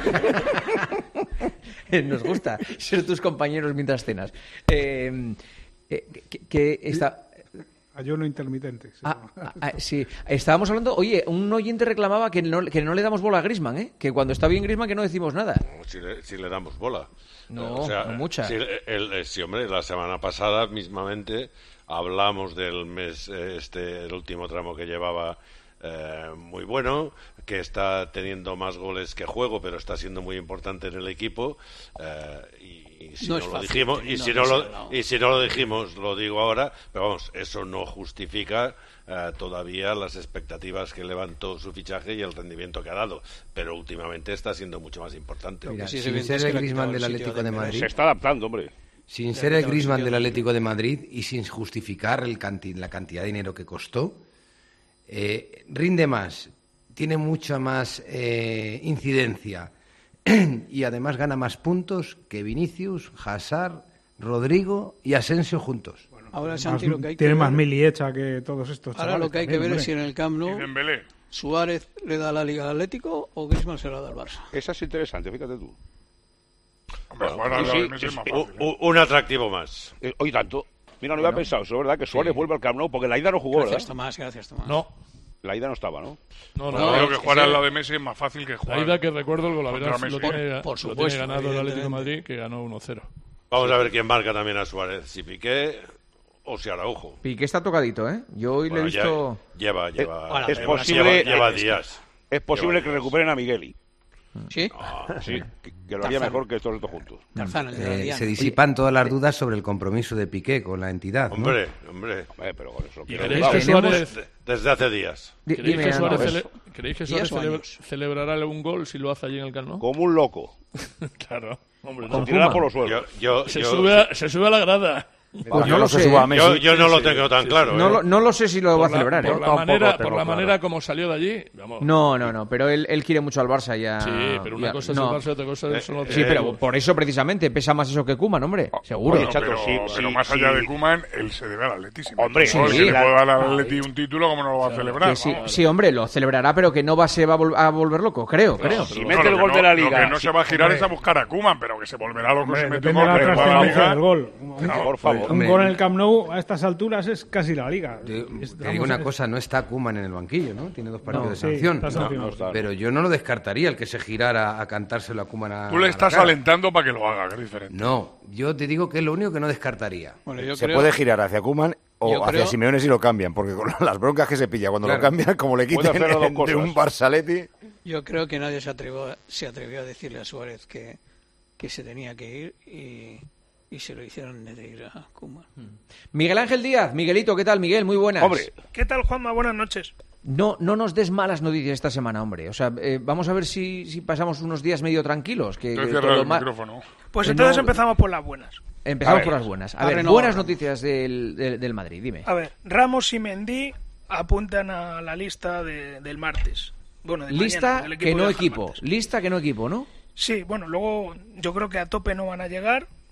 S3: Nos gusta ser tus compañeros mientras cenas. Eh, eh, que, que está...
S12: Ayuno intermitente. Sí.
S3: Ah, ah, ah, sí, estábamos hablando... Oye, un oyente reclamaba que no, que no le damos bola a Griezmann, ¿eh? Que cuando está bien Griezmann que no decimos nada.
S8: Si le, si le damos bola.
S3: No,
S8: O sea,
S3: no mucha.
S8: Si, el, el- sí, hombre, la semana pasada mismamente hablamos del mes, eh, este, el último tramo que llevaba eh, muy bueno, que está teniendo más goles que juego, pero está siendo muy importante en el equipo. eh, y, y si
S11: No
S8: no,
S11: es
S8: lo
S11: fácil,
S8: dijimos, y
S11: teniendo
S8: si
S11: a
S8: no
S11: Messi
S8: lo,
S11: al lado.
S8: y si no lo dijimos, lo digo ahora, pero vamos, eso no justifica eh, todavía las expectativas que levantó su fichaje y el rendimiento que ha dado, pero últimamente está siendo mucho más importante.
S13: Mira,
S11: sí es
S13: sin
S11: evidente
S13: ser
S11: es que
S13: el
S11: le ha
S13: Griezmann
S11: quitado
S13: del
S11: el sitio
S13: Atlético
S11: a
S13: de
S11: Dembélé.
S13: Madrid,
S6: Se está adaptando, hombre.
S13: sin
S11: Le
S13: ser
S11: ha
S13: el
S11: quitado el
S13: Griezmann
S11: sitio
S13: del
S11: a
S13: Atlético de Madrid y sin justificar el canti- la cantidad de dinero que costó, eh, rinde más, tiene mucha más eh, incidencia y además gana más puntos que Vinicius, Hazard, Rodrigo y Asensio juntos.
S11: Ahora,
S12: Más-
S11: Santi, lo que hay que
S12: tiene
S11: ver,
S12: más mil y hecha que todos estos
S11: ahora
S12: chavales
S11: lo que hay que
S12: también,
S11: ver es si
S12: hombre.
S11: en el Camp
S5: Y
S11: Nou
S5: Dembélé.
S11: Suárez le da la Liga al Atlético o Griezmann se la da al Barça.
S6: Esa es interesante, fíjate tú.
S5: Hombre,
S8: Bueno,
S5: jugar al
S6: sí,
S5: lado de
S6: sí,
S5: Messi es
S6: es-
S5: más
S8: U-
S5: fácil. ¿eh?
S8: u- un atractivo más.
S6: Eh, hoy tanto. Mira, no había pensado eso, ¿verdad? Que Suárez vuelve al Camp Nou, porque la ida no jugó,
S11: Gracias,
S6: ¿verdad?
S11: Tomás, gracias, Tomás.
S10: No,
S6: La ida no estaba, ¿no?
S10: no, no.
S5: Yo
S10: no.
S5: creo que
S11: es
S5: jugar
S11: que
S5: al
S11: sí.
S5: lado de Messi es más fácil que
S10: La
S5: jugar.
S10: ida que recuerdo el Golaveras
S5: Contra
S10: lo
S5: Messi.
S10: tiene,
S11: Por- por
S10: lo
S11: supuesto,
S10: tiene ganado el Atlético de
S11: evidentemente.
S10: Madrid, que ganó uno cero.
S8: Vamos a ver quién marca también a Suárez, si Piqué o si Araujo.
S3: Piqué está tocadito, ¿eh? Yo hoy
S8: Bueno,
S3: le he
S8: ya-
S3: visto...
S8: lleva, lleva,
S11: ahora,
S6: es
S8: lleva-
S6: posible-
S8: lleva, lleva días.
S6: Es posible
S8: Lleva
S6: que
S8: días.
S6: recuperen a Migueli.
S11: ¿Sí?
S6: Sí, que, que lo haría
S11: Tarzán.
S6: mejor que estos dos juntos.
S11: Tarzán, el de la
S13: Eh,
S11: Diana.
S13: se disipan todas las dudas sobre el compromiso de Piqué con la entidad, ¿no?
S8: Hombre, hombre.
S6: Hombre, pero con eso
S10: ¿Y
S6: quiero
S10: creéis
S6: decir,
S10: que
S6: vamos.
S10: Suárez,
S8: Desde, desde hace días.
S3: Di-
S10: ¿creéis
S3: dime,
S10: que Suárez,
S3: Ana,
S10: cele- ¿creéis que
S11: Días
S10: Suárez
S11: o
S10: celebra-
S11: años.
S10: celebrará un gol si lo hace allí en el Camp Nou?
S6: Como un loco.
S10: Claro, hombre,
S6: Se
S10: no.
S6: tirará por los
S8: Yo,
S6: suelos.
S8: yo,
S10: Se,
S8: yo-
S10: sube a, se sube a la grada.
S3: Pues no lo
S4: se
S3: sé.
S4: suba a
S3: ¿eh?
S4: Messi.
S8: yo, yo no lo tengo tan claro.
S3: No,
S8: ¿eh?
S3: lo, no lo sé si lo va a
S10: Por la,
S3: celebrar,
S10: por
S3: ¿eh?
S10: la
S9: tampoco
S10: manera,
S9: tengo
S10: por la
S9: claro.
S10: manera como salió de allí, vamos.
S3: No, no, no, pero él, él quiere mucho al Barça ya.
S10: Sí, pero una
S3: ya-
S10: cosa es el
S3: no.
S10: Barça y otra cosa es solo
S3: Sí, pero por eso precisamente pesa más eso que Koeman, hombre. Seguro.
S6: Oye,
S5: No,
S6: Chato,
S5: pero,
S6: sí,
S5: pero
S6: sí,
S5: más
S6: sí.
S5: allá de Koeman, él se debe al Atleti. Si
S6: Hombre,
S5: no,
S3: sí,
S5: si le
S6: la-
S5: puede dar al Atleti un título, ¿cómo no lo va a celebrar?
S3: Que sí,
S5: Vamos.
S3: sí, hombre, lo celebrará, pero que no va, se va a, vol- a volver loco, creo, creo.
S6: Si
S5: No,
S6: mete
S5: lo
S6: el
S5: que
S6: gol
S5: no-
S6: de la
S5: Lo
S6: Liga.
S5: que no
S6: si-
S5: se va a girar
S12: hombre.
S5: es a buscar a Koeman, pero que se volverá loco
S12: Hombre,
S5: si mete un
S12: depende de
S5: gol.
S12: la
S5: que juega la
S12: trascendencia
S5: Liga.
S12: del gol.
S6: Claro, por favor.
S12: Un
S13: Hombre.
S12: gol en el Camp Nou a estas alturas es casi la Liga.
S13: Te, te
S12: Estamos
S13: digo una
S12: en-
S13: cosa, no está Koeman en el banquillo, ¿no? Tiene dos partidos
S12: No,
S13: de
S12: sí,
S13: sanción.
S12: está sancionado.
S6: No, no está.
S13: Pero yo no lo descartaría el que se girara a cantárselo a Koeman a
S5: Tú le
S13: a la
S5: estás
S13: cara.
S5: alentando para que lo haga, que es diferente.
S13: No, yo te digo que es lo único que no descartaría.
S11: Bueno, yo
S4: Se
S11: creo-
S4: puede girar hacia Koeman o
S11: Yo
S4: hacia
S11: creo-
S4: Simeone si lo cambian, porque con las broncas que se pilla cuando
S13: Claro.
S4: lo cambian, como le
S6: Puede
S4: quiten
S6: hacer las dos
S4: de
S6: cosas.
S4: un Barça-Leti...
S11: Yo creo que nadie se atrevió, se atrevió a decirle a Suárez que, que se tenía que ir y, y se lo hicieron de ir a Koeman.
S3: Miguel Ángel Díaz, Miguelito, ¿qué tal, Miguel? Muy buenas.
S6: Hombre,
S17: ¿Qué tal, Juanma? Buenas noches.
S3: No, no nos des malas noticias esta semana, hombre. O sea, eh, vamos a ver si, si pasamos unos días medio tranquilos. Que,
S5: Te
S3: que
S5: cierra
S3: con lo
S5: el
S3: ma-
S5: micrófono.
S17: Pues
S3: Que
S17: entonces
S3: no-
S17: empezamos por las buenas.
S3: Empezamos
S6: A ver,
S3: por las buenas. A
S11: a
S3: ver,
S11: renovar.
S3: buenas noticias del, del, del Madrid, dime.
S17: A ver, Ramos y Mendy apuntan a la lista de- del martes. Bueno, de
S3: Lista
S17: mañana, del
S3: que no
S17: viaja el
S3: equipo.
S17: martes.
S3: Lista que no equipo, ¿no?
S17: Sí, bueno, luego yo creo que a tope no van a llegar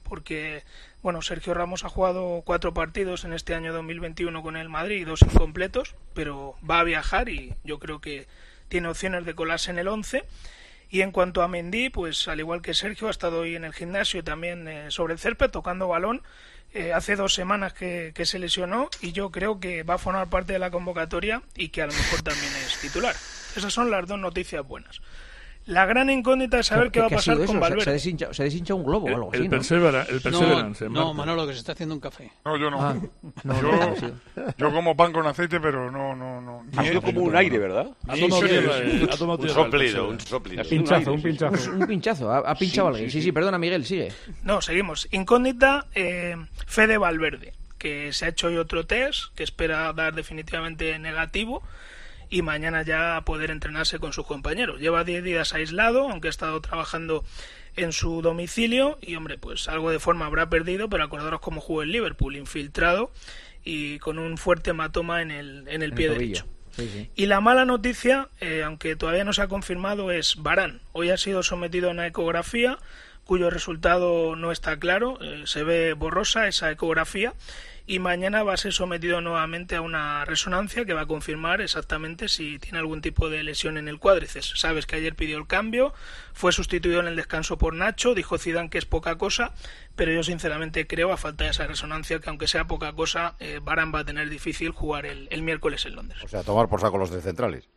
S17: porque bueno, Sergio Ramos ha jugado cuatro partidos en este año dos mil veintiuno con el Madrid, dos incompletos, pero va a viajar y yo creo que tiene opciones de colarse en el once. Y en cuanto a Mendy, pues al igual que Sergio, ha estado hoy en el gimnasio también eh, sobre el césped tocando balón. Eh, hace dos semanas que, que se lesionó y yo creo que va a formar parte de la convocatoria y que a lo mejor también es titular. Esas son las dos noticias buenas. La gran incógnita es saber qué, qué va a pasar con Valverde.
S3: Se ha deshinchado, se ha deshinchado un globo o algo así,
S10: el
S3: ¿no?
S10: Persevera, el Perseverance.
S11: No, no, Manolo, que se está haciendo un café.
S5: No, yo no.
S3: Ah, no,
S5: yo,
S3: no, no,
S5: yo como pan con aceite, pero no, no, no.
S6: Ha sido como un aire, ¿verdad?
S10: Ha tomado tierra, eh, ha tomado
S8: Un
S10: tierra.
S8: soplido, un soplido.
S12: Un pinchazo, un pinchazo.
S3: Un pinchazo, ha, ha pinchado
S6: Sí,
S3: alguien.
S6: sí,
S3: Sí, sí,
S6: sí.
S3: perdona, Miguel, sigue.
S17: No, seguimos. Incógnita, eh, Fede Valverde, que se ha hecho hoy otro test, que espera dar definitivamente negativo y mañana ya poder entrenarse con sus compañeros. Lleva diez días aislado, aunque ha estado trabajando en su domicilio y, hombre, pues algo de forma habrá perdido, pero acordaros cómo jugó el Liverpool, infiltrado y con un fuerte hematoma en el, en el
S3: En
S17: pie
S3: el
S17: derecho.
S3: tobillo. Sí, sí.
S17: Y la mala noticia, eh, aunque todavía no se ha confirmado, es Varane. Hoy ha sido sometido a una ecografía cuyo resultado no está claro, eh, se ve borrosa esa ecografía y mañana va a ser sometido nuevamente a una resonancia que va a confirmar exactamente si tiene algún tipo de lesión en el cuádriceps. Sabes que ayer pidió el cambio, fue sustituido en el descanso por Nacho, dijo Zidane que es poca cosa, pero yo sinceramente creo, a falta de esa resonancia, que aunque sea poca cosa, eh, Varane va a tener difícil jugar el, el miércoles en Londres.
S4: O sea, tomar por saco los de centrales.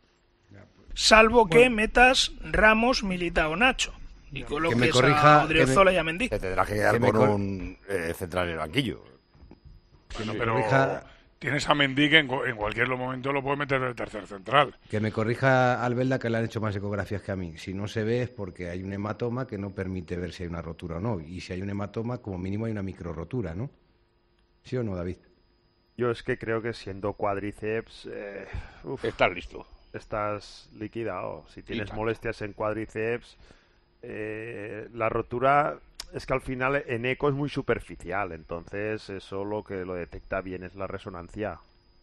S17: Salvo que metas Ramos, Militao, Nacho y coloques
S13: me corrija,
S17: a Odriozola
S13: que me-
S17: y a Mendy.
S4: Te tendrás que quedar
S13: Que me
S4: con
S13: cor-
S4: un eh, central en el banquillo.
S5: Bueno,
S13: me
S5: pero
S13: corrija-
S5: tienes a Mendy que en, cu- en cualquier momento lo puede meter de tercer central.
S13: Que me corrija Albelda, que le han hecho más ecografías que a mí. Si no se ve es porque hay un hematoma que no permite ver si hay una rotura o no. Y si hay un hematoma, como mínimo hay una micro rotura, ¿no? ¿Sí o no, David?
S9: Yo es que creo que siendo cuádriceps, eh, uf,
S6: Estás listo.
S9: estás liquidado. Si tienes
S6: tanto.
S9: molestias en cuádriceps, eh, la rotura es que al final en eco es muy superficial, entonces eso lo que lo detecta bien es la resonancia.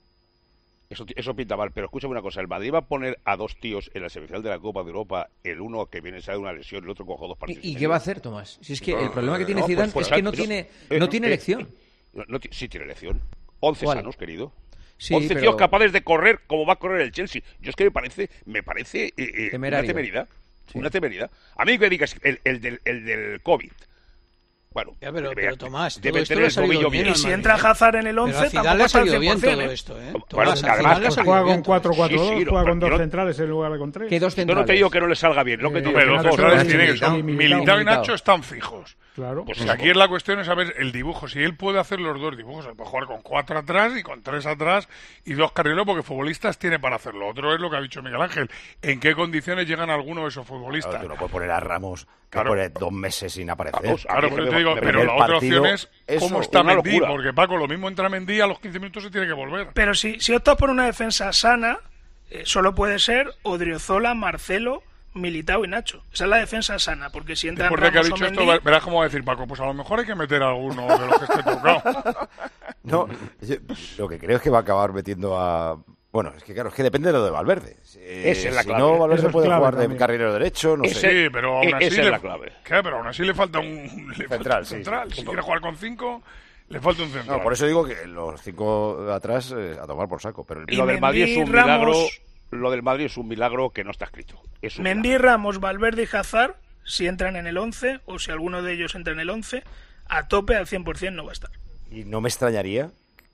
S6: Eso, eso pinta mal, pero escúchame una cosa, el Madrid va a poner a dos tíos en la semifinal de la Copa de Europa, el uno que viene a ser de una lesión, el otro cojo dos partidos.
S3: ¿Y, y qué va a hacer, Tomás? Si es que el problema que tiene
S6: No, pues,
S3: Zidane
S6: pues,
S3: es que no
S6: eso-
S3: tiene,
S6: eh,
S3: no tiene
S6: eh,
S3: elección.
S6: No, no ti- sí tiene elección. once
S3: ¿Cuál?
S6: sanos, querido.
S3: Sí,
S6: once
S3: pero-
S6: tíos capaces de correr como va a correr el Chelsea. Yo es que me parece, me parece eh, eh, una
S3: Temerario.
S6: temeridad.
S3: Sí.
S6: Una temeridad. A mí que digas el, el, del, el del COVID. Bueno,
S11: Ya, pero,
S6: debe-
S11: pero Tomás,
S6: debe
S11: todo esto
S6: tener
S11: le ha
S6: el
S11: salido
S6: tobillo
S11: bien.
S6: bien.
S17: Y si
S11: al
S17: entra
S11: Madrid, ¿eh?
S17: Hazard en el
S11: Pero
S17: once,
S11: a Zidane le
S17: tampoco
S11: ha
S17: está al
S11: salido bien
S17: cien por cien,
S11: todo
S17: ¿eh?
S11: esto, ¿eh?
S6: Bueno,
S11: Tomás, a
S6: además,
S11: Zidane le ha
S6: pues,
S11: salido
S12: Juega
S11: bien
S12: con
S11: todo
S12: cuatro cuatro dos,
S6: Sí, sí, no,
S12: juega
S6: pero
S12: con dos
S6: yo no-
S12: centrales en lugar de con tres.
S3: ¿Qué dos
S6: Yo
S3: centrales?
S6: no te digo que no le salga bien, lo que
S12: Eh,
S6: te digo
S5: Pero
S6: que
S5: los
S6: los
S5: centrales
S6: dos-
S5: tienen que
S12: Militao,
S5: ser.
S12: Militao.
S5: Militao y Nacho están fijos.
S12: Claro.
S5: Pues aquí es la cuestión es saber el dibujo. Si él puede hacer los dos dibujos, él puede jugar con cuatro atrás y con tres atrás y dos carrileros, porque futbolistas tiene para hacerlo. Otro es lo que ha dicho Miguel Ángel. ¿En qué condiciones llegan algunos de esos futbolistas?
S4: Claro, tú no puedes poner a Ramos que
S5: Claro.
S4: pone dos meses sin aparecer.
S6: Vamos,
S5: Claro,
S6: a mí
S5: pero
S6: me-
S5: te digo,
S6: me-
S5: pero
S4: el
S5: la otra
S4: partido,
S5: opción es
S4: eso,
S5: cómo está
S6: una
S5: Mendy,
S6: locura.
S5: porque Paco, lo mismo entra Mendy, a los quince minutos se tiene que volver.
S17: Pero si, si optas por una defensa sana, eh, solo puede ser Odriozola, Marcelo, Militao y Nacho. Esa es la defensa sana, porque si entran
S5: Después de que ha
S17: Ramos o
S5: dicho esto,
S17: Mendy,
S5: verás cómo va a decir Paco, pues a lo mejor hay que meter a alguno de los que esté tocado.
S4: No, yo- lo que creo es que va a acabar metiendo a... Bueno, es que claro, es que depende de lo de Valverde. Eh,
S6: Esa es la
S4: si
S6: clave.
S4: no, Valverde
S12: Eso es
S4: puede
S12: clave
S4: jugar de
S12: también.
S4: carrilero derecho, no
S6: Ese-
S4: sé.
S5: Sí, pero aún
S6: E-
S5: así,
S6: esa es
S5: le,
S6: la clave.
S5: ¿Qué? Pero aún así le falta un, le falta
S4: Central,
S5: un
S4: sí,
S5: central.
S4: sí.
S5: Si quiere jugar con cinco, le falta un central.
S4: No, por eso digo que los cinco de atrás eh, a tomar por saco. Pero el...
S17: Y
S6: Lo del Madrid es
S17: Mendy,
S6: un milagro.
S17: Ramos-
S6: Lo del Madrid es un milagro que no está escrito. Es un
S17: Mendy,
S6: milagro.
S17: Ramos, Valverde y Hazard, si entran en el once, o si alguno de ellos entra en el once, a tope al cien por cien no va a estar.
S4: Y no me extrañaría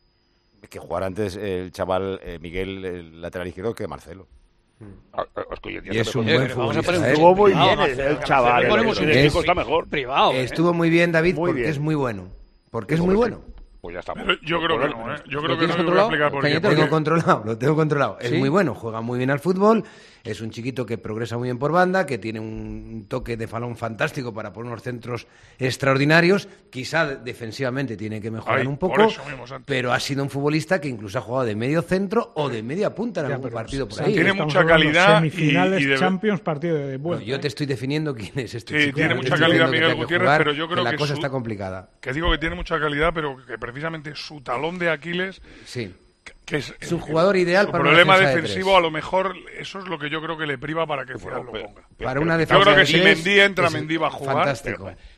S4: que jugara antes el chaval eh, Miguel, el lateral izquierdo, que Marcelo.
S6: Ah, ah, es que hoy en día
S13: Y es
S6: está
S13: un
S6: mejor.
S13: buen
S11: Eh, vamos a
S13: futbolista.
S11: poner un
S13: ¿eh?
S9: Estuvo muy
S11: privado,
S9: bien
S11: Marcelo,
S9: el, el
S11: Marcelo,
S9: chaval.
S11: le ponemos un
S9: el-
S6: El chico está mejor.
S11: privado. ¿eh?
S13: Estuvo muy bien, David,
S9: Muy
S13: porque
S9: bien.
S13: es muy bueno. Porque es muy bueno.
S6: Pues ya está.
S5: Pero yo creo que no, ¿eh? Yo creo que
S3: tienes
S5: no, y voy a
S3: controlado,
S5: explicar por qué.
S3: Cañete?
S13: Lo tengo
S5: Porque-
S13: controlado, lo tengo controlado. Es
S3: ¿Sí?
S13: muy bueno, juega muy bien al fútbol, es un chiquito que progresa muy bien por banda, que tiene un toque de falón fantástico para poner unos centros extraordinarios. Quizá defensivamente tiene que mejorar
S5: Ay,
S13: un
S5: por
S13: poco,
S5: eso mismo, Santi.
S13: pero ha sido un futbolista que incluso ha jugado de medio centro o de media punta en
S12: Ya,
S13: algún
S12: pero
S13: partido por
S12: Santi,
S13: ahí.
S5: Tiene
S12: estamos
S5: mucha
S12: hablando
S5: calidad y-
S12: Semifinales,
S5: y de-
S12: Champions, partido de
S13: No,
S12: vuelta.
S13: yo te
S12: ¿eh?
S13: estoy definiendo quién es este
S5: Sí,
S13: chico.
S5: tiene
S13: Te
S5: mucha
S13: estoy
S5: calidad
S13: diciendo que
S5: Miguel
S13: tiene que
S5: Gutiérrez,
S13: jugar,
S5: pero yo creo
S13: la
S5: que
S13: cosa
S5: su-
S13: está complicada.
S5: Que digo que tiene mucha calidad, pero que precisamente su talón de Aquiles,
S13: Sí.
S5: que es
S13: Su
S5: el-
S13: jugador ideal
S5: su
S13: para una
S5: problema
S13: defensa de
S5: defensivo,
S13: tres.
S5: a lo mejor eso es lo que yo creo que le priva para que Zidane lo
S6: pero-
S5: ponga.
S13: Para una
S5: Yo
S13: defensa
S5: creo que
S13: de
S5: si
S13: tres
S5: Mendy entra,
S13: es
S5: Mendy va a jugar.
S13: fantástico.
S6: Pero,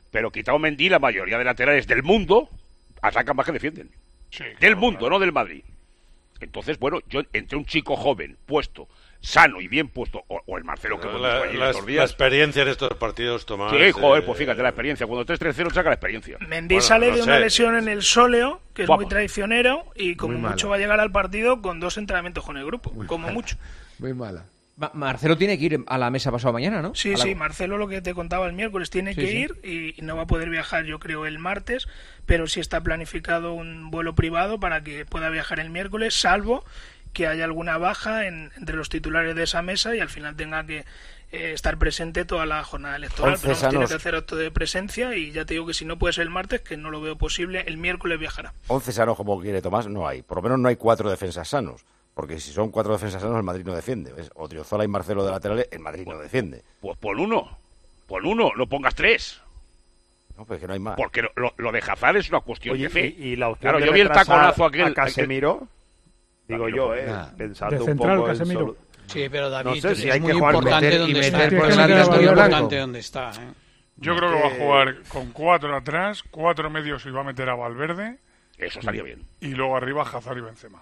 S6: pero quitado Mendy, la mayoría de laterales del mundo atacan más que defienden.
S5: Sí,
S6: del
S5: claro,
S6: mundo,
S5: claro.
S6: no del Madrid. Entonces, bueno, yo entre un chico joven, puesto, sano y bien puesto, o, o el Marcelo que hemos
S8: La,
S6: visto ayer
S8: la,
S6: estos
S8: la
S6: días.
S8: experiencia en estos partidos, Tomás.
S6: Sí, joder,
S8: eh,
S6: pues fíjate la experiencia. Cuando tres tres cero saca la experiencia.
S17: Mendy
S6: Bueno,
S17: sale
S6: no
S17: de una
S6: sé.
S17: lesión en el sóleo, que es
S6: Vamos.
S17: muy traicionero, y como
S13: Muy mala.
S17: mucho va a llegar al partido con dos entrenamientos con el grupo, como mucho.
S13: Muy mala.
S3: Ma- Marcelo tiene que ir a la mesa pasado mañana, ¿no?
S17: Sí,
S3: A la-
S17: sí, Marcelo, lo que te contaba el miércoles, tiene
S3: Sí,
S17: que
S3: sí.
S17: ir y, y no va a poder viajar, yo creo, el martes, pero sí está planificado un vuelo privado para que pueda viajar el miércoles, salvo que haya alguna baja en- entre los titulares de esa mesa y al final tenga que eh, estar presente toda la jornada electoral.
S4: Once
S17: Pero vamos, tiene
S4: sanos.
S17: que hacer acto de presencia y ya te digo que si no puede ser el martes, que no lo veo posible, el miércoles viajará.
S4: once sanos como quiere Tomás, no hay. Por lo menos no hay cuatro defensas sanos. Porque si son cuatro defensas sanos, el Madrid no defiende. ¿Ves? Odriozola y Marcelo de laterales, el Madrid no defiende.
S6: Pues pon uno. Pon uno, no pongas tres.
S4: No, pues que no hay más.
S6: Porque lo, lo- lo de Hazard es una cuestión
S9: Oye,
S6: de fe.
S9: y, y la opción
S6: Claro,
S9: de
S6: yo vi el
S9: retrasar
S6: taconazo aquel.
S9: a Casemiro, digo
S6: aquel-
S9: yo, eh,
S6: Nah.
S9: pensando
S12: De
S9: un
S12: central,
S9: poco en
S12: Casemiro.
S9: solu-
S11: Sí, pero David,
S9: No sé si
S11: es
S9: hay
S11: muy
S9: que jugar
S11: importante
S13: meter-
S11: donde
S13: y
S11: está.
S13: meter
S11: ¿eh?
S12: por
S11: Es
S12: delante a
S11: muy
S12: Blanco.
S11: importante donde está. ¿eh?
S5: Yo creo que va a jugar con cuatro atrás, cuatro medios y va a meter a Valverde.
S6: Eso estaría bien.
S5: Y luego arriba Hazard y Benzema.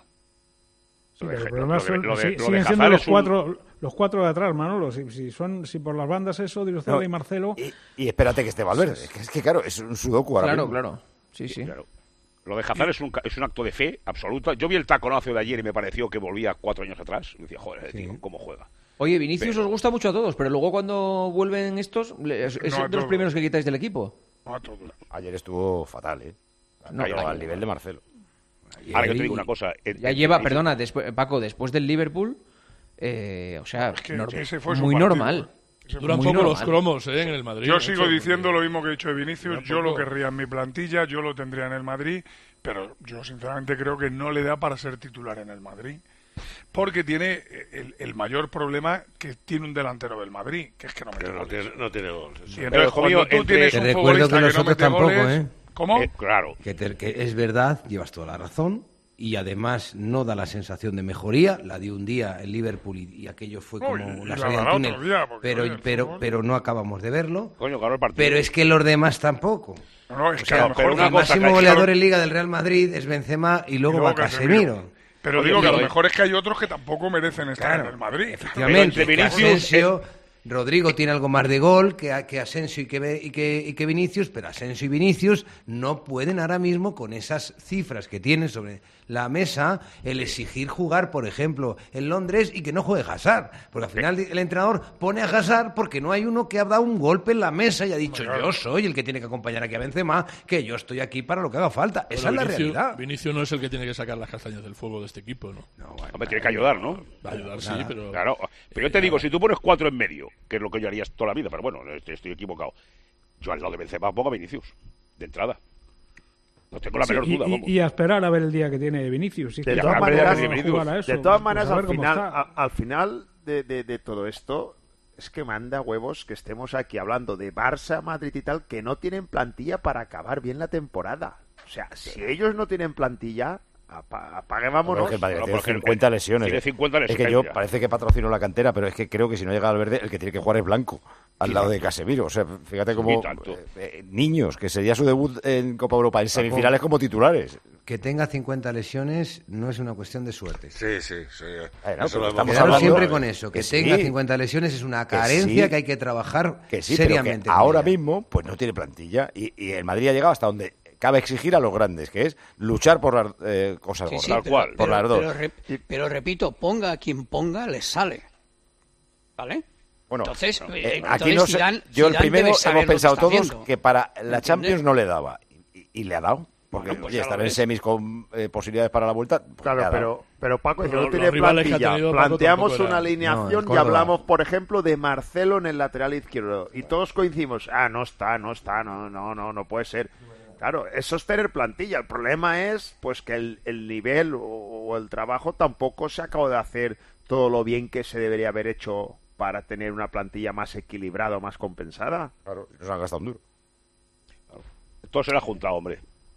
S12: Sí,
S6: Lo de-
S12: pero el
S6: lo-
S12: problema
S6: lo de-
S12: son-
S6: lo de-
S12: sí-
S6: lo de
S12: siguen
S6: Hazard
S12: siendo los
S6: es un-
S12: cuatro, los cuatro de atrás, Manolo. Si, si son, si por las bandas eso, Odriozola
S4: No,
S12: y Marcelo.
S4: Y, y espérate que esté Valverde. Es que, es que, claro, es un sudoku ahora
S3: Claro,
S4: mismo.
S3: claro. Sí, sí.
S6: Claro. Lo de Hazard es un, ca- es un acto de fe absoluta. Yo vi el taconazo de ayer y me pareció que volvía cuatro años atrás. Y decía, joder,
S3: Sí.
S6: tío, ¿cómo juega?
S3: Oye, Vinicius
S6: Pero-
S3: os gusta mucho a todos, pero luego cuando vuelven estos, le- es, es
S5: No a
S3: de los
S5: todos.
S3: primeros que quitáis del equipo.
S5: No a todos.
S4: Ayer estuvo fatal, ¿eh?
S3: No,
S4: Cayó
S3: no,
S4: al
S3: no.
S4: nivel de Marcelo.
S6: Ahora yo te
S3: Y-
S6: digo una cosa. en-
S3: Ya
S6: en-
S3: lleva,
S6: en-
S3: perdona, después, Paco, después del Liverpool, eh, o sea,
S5: Es que
S3: nor-
S5: ese fue su
S3: muy
S5: partido.
S3: normal.
S5: Ese
S10: Duran
S3: Muy
S10: poco los
S3: normal.
S10: cromos ¿eh? en el Madrid.
S5: Yo
S10: macho,
S5: sigo diciendo
S10: porque-
S5: lo mismo que he dicho de Vinicius. Yo lo
S10: Tampoco.
S5: querría en mi plantilla, yo lo tendría en el Madrid, pero yo sinceramente creo que no le da para ser titular en el Madrid. Porque tiene el, el mayor problema que tiene un delantero del Madrid, que es que no mete
S8: Que no
S5: goles.
S8: tiene, no tiene gol.
S5: Y
S8: sí.
S5: entonces
S6: Pero,
S5: cuando
S6: Julio,
S5: tú
S6: entre-
S5: tienes
S13: Te
S5: un
S13: recuerdo
S5: futbolista
S13: que
S5: que no
S13: nosotros
S5: mete
S13: tampoco,
S5: goles,
S13: ¿eh?
S5: ¿Cómo?
S6: Eh, claro.
S13: Que, te- que es verdad, llevas toda la razón, y además no da la sensación de mejoría. La dio un día el Liverpool y, y aquello fue
S5: No,
S13: como
S5: y- y
S13: la
S5: la
S13: salida
S5: dará
S13: del túnel,
S5: otro día, porque,
S13: pero,
S5: oye, el
S13: pero,
S5: fútbol-
S13: pero no acabamos de verlo.
S6: Coño, ganó el partido.
S13: Pero es que los demás tampoco.
S5: No, no, es
S13: O
S5: que a
S13: sea,
S5: lo mejor
S6: pero una
S13: el
S6: cosa
S13: máximo
S6: que-
S13: goleador en Liga del Real Madrid es Benzema y luego,
S5: Y luego
S13: va Casemiro.
S5: Pero
S6: Oye,
S5: digo que a lo
S6: pero-
S5: mejor es que hay otros que tampoco merecen estar
S13: Claro,
S5: en el Madrid.
S13: efectivamente,
S6: Pero entre
S13: que
S6: Vinicius,
S13: Asensio, Rodrigo tiene algo más de gol que, que Asensio y que, Be- y, que, y que Vinicius, pero Asensio y Vinicius no pueden ahora mismo, con esas cifras que tienen sobre la mesa, el exigir jugar, por ejemplo, en Londres y que no juegue Hazard. Porque al final el entrenador pone a Hazard porque no hay uno que ha dado un golpe en la mesa y ha dicho, yo soy el que tiene que acompañar aquí a Benzema, que yo estoy aquí para lo que haga falta. Esa
S10: Bueno,
S13: es la
S10: Vinicius-
S13: realidad.
S10: Vinicius no es el que tiene que sacar las castañas del fuego de este equipo, ¿no?
S6: Hombre, tiene que ayudar, ¿no?
S10: Va a ayudar, sí,
S13: nada.
S10: pero...
S6: Claro. Pero yo te digo, si tú pones cuatro en medio, que es lo que yo haría toda la vida, pero bueno, estoy, estoy equivocado. Yo al lado de Benzema pongo a Vinicius, de entrada. No tengo la
S12: Sí,
S6: menor
S12: y,
S6: duda,
S12: y-
S6: vamos.
S12: y a esperar a ver el día que tiene Vinicius. Sí,
S9: De
S12: que
S9: todas
S12: ya
S9: maneras,
S12: no jugar a eso,
S9: de todas
S12: pues
S9: maneras,
S12: a ver
S9: al
S12: cómo
S9: final,
S12: está.
S9: a- al final de, de- de todo esto, es que manda huevos que estemos aquí hablando de Barça, Madrid y tal, que no tienen plantilla para acabar bien la temporada. O sea, si ellos no tienen plantilla, apa- apague, vámonos.
S4: Pero es que el Madrid
S6: No,
S4: tiene
S6: porque
S4: cincuenta lesiones.
S6: tiene
S4: eh.
S6: cincuenta
S4: Es que
S6: lesiones
S4: yo
S6: ya.
S4: parece que patrocino la cantera, pero es que creo que si no llega al verde, el que tiene que jugar es Blanco, al lado de Casemiro. O sea, fíjate
S6: Sí,
S4: como
S6: tanto.
S4: eh, eh, niños, que sería su debut en Copa Europa, en semifinales como titulares.
S13: Que tenga cincuenta lesiones no es una cuestión de suerte.
S8: Sí, sí, sí.
S4: Eh, no,
S8: Eso
S4: pero
S8: lo hemos
S4: estamos
S13: Quedaros
S4: hablando-
S13: siempre con eso, que,
S4: que sí,
S13: tenga cincuenta lesiones es una
S4: que
S13: carencia
S4: sí,
S13: que hay que trabajar
S4: Que sí, pero que
S13: seriamente. con
S4: ahora
S13: ella.
S4: mismo pues no tiene plantilla y, y el Madrid ha llegado hasta donde cabe exigir a los grandes, que es luchar por las eh, cosas
S11: Sí,
S4: gordas.
S11: sí,
S6: Tal
S11: pero-
S6: cual.
S4: Por
S11: pero-
S4: las dos.
S11: Pero, re- pero repito, ponga a quien ponga, les sale. ¿Vale?
S4: Bueno,
S11: Entonces,
S4: eh,
S11: eh,
S4: aquí
S11: entonces
S4: no sé-
S11: Zidane-
S4: yo el
S11: Zidane
S4: primero
S11: debe saber
S4: hemos
S11: lo que
S4: pensado
S11: está
S4: todos
S11: haciendo.
S4: que para la
S11: ¿Entiendes?
S4: Champions no le daba y, y le ha dado. Porque
S6: Bueno, pues
S4: oye,
S6: ya
S4: estar
S6: lo
S4: en
S6: ves.
S4: semis con eh, posibilidades para la vuelta. pues le
S9: Claro,
S4: ha dado.
S9: pero, pero Paco, si
S10: Pero
S9: no
S10: los
S9: tiene
S10: rivales que ha
S9: plantilla,
S10: tenido Paco
S9: planteamos
S10: tampoco
S9: una
S10: era-
S9: alineación
S13: No, el
S9: y
S13: Córdoba.
S9: hablamos, por ejemplo, de Marcelo en el lateral izquierdo. Y todos coincidimos, ah, no está, no está, no, no, no, no puede ser. Claro, eso es tener plantilla. El problema es pues que el, el nivel o, o el trabajo tampoco se acaba de hacer todo lo bien que se debería haber hecho para tener una plantilla más equilibrada o más compensada.
S4: Claro, nos han gastado un duro.
S6: Todo se lo ha juntado, hombre.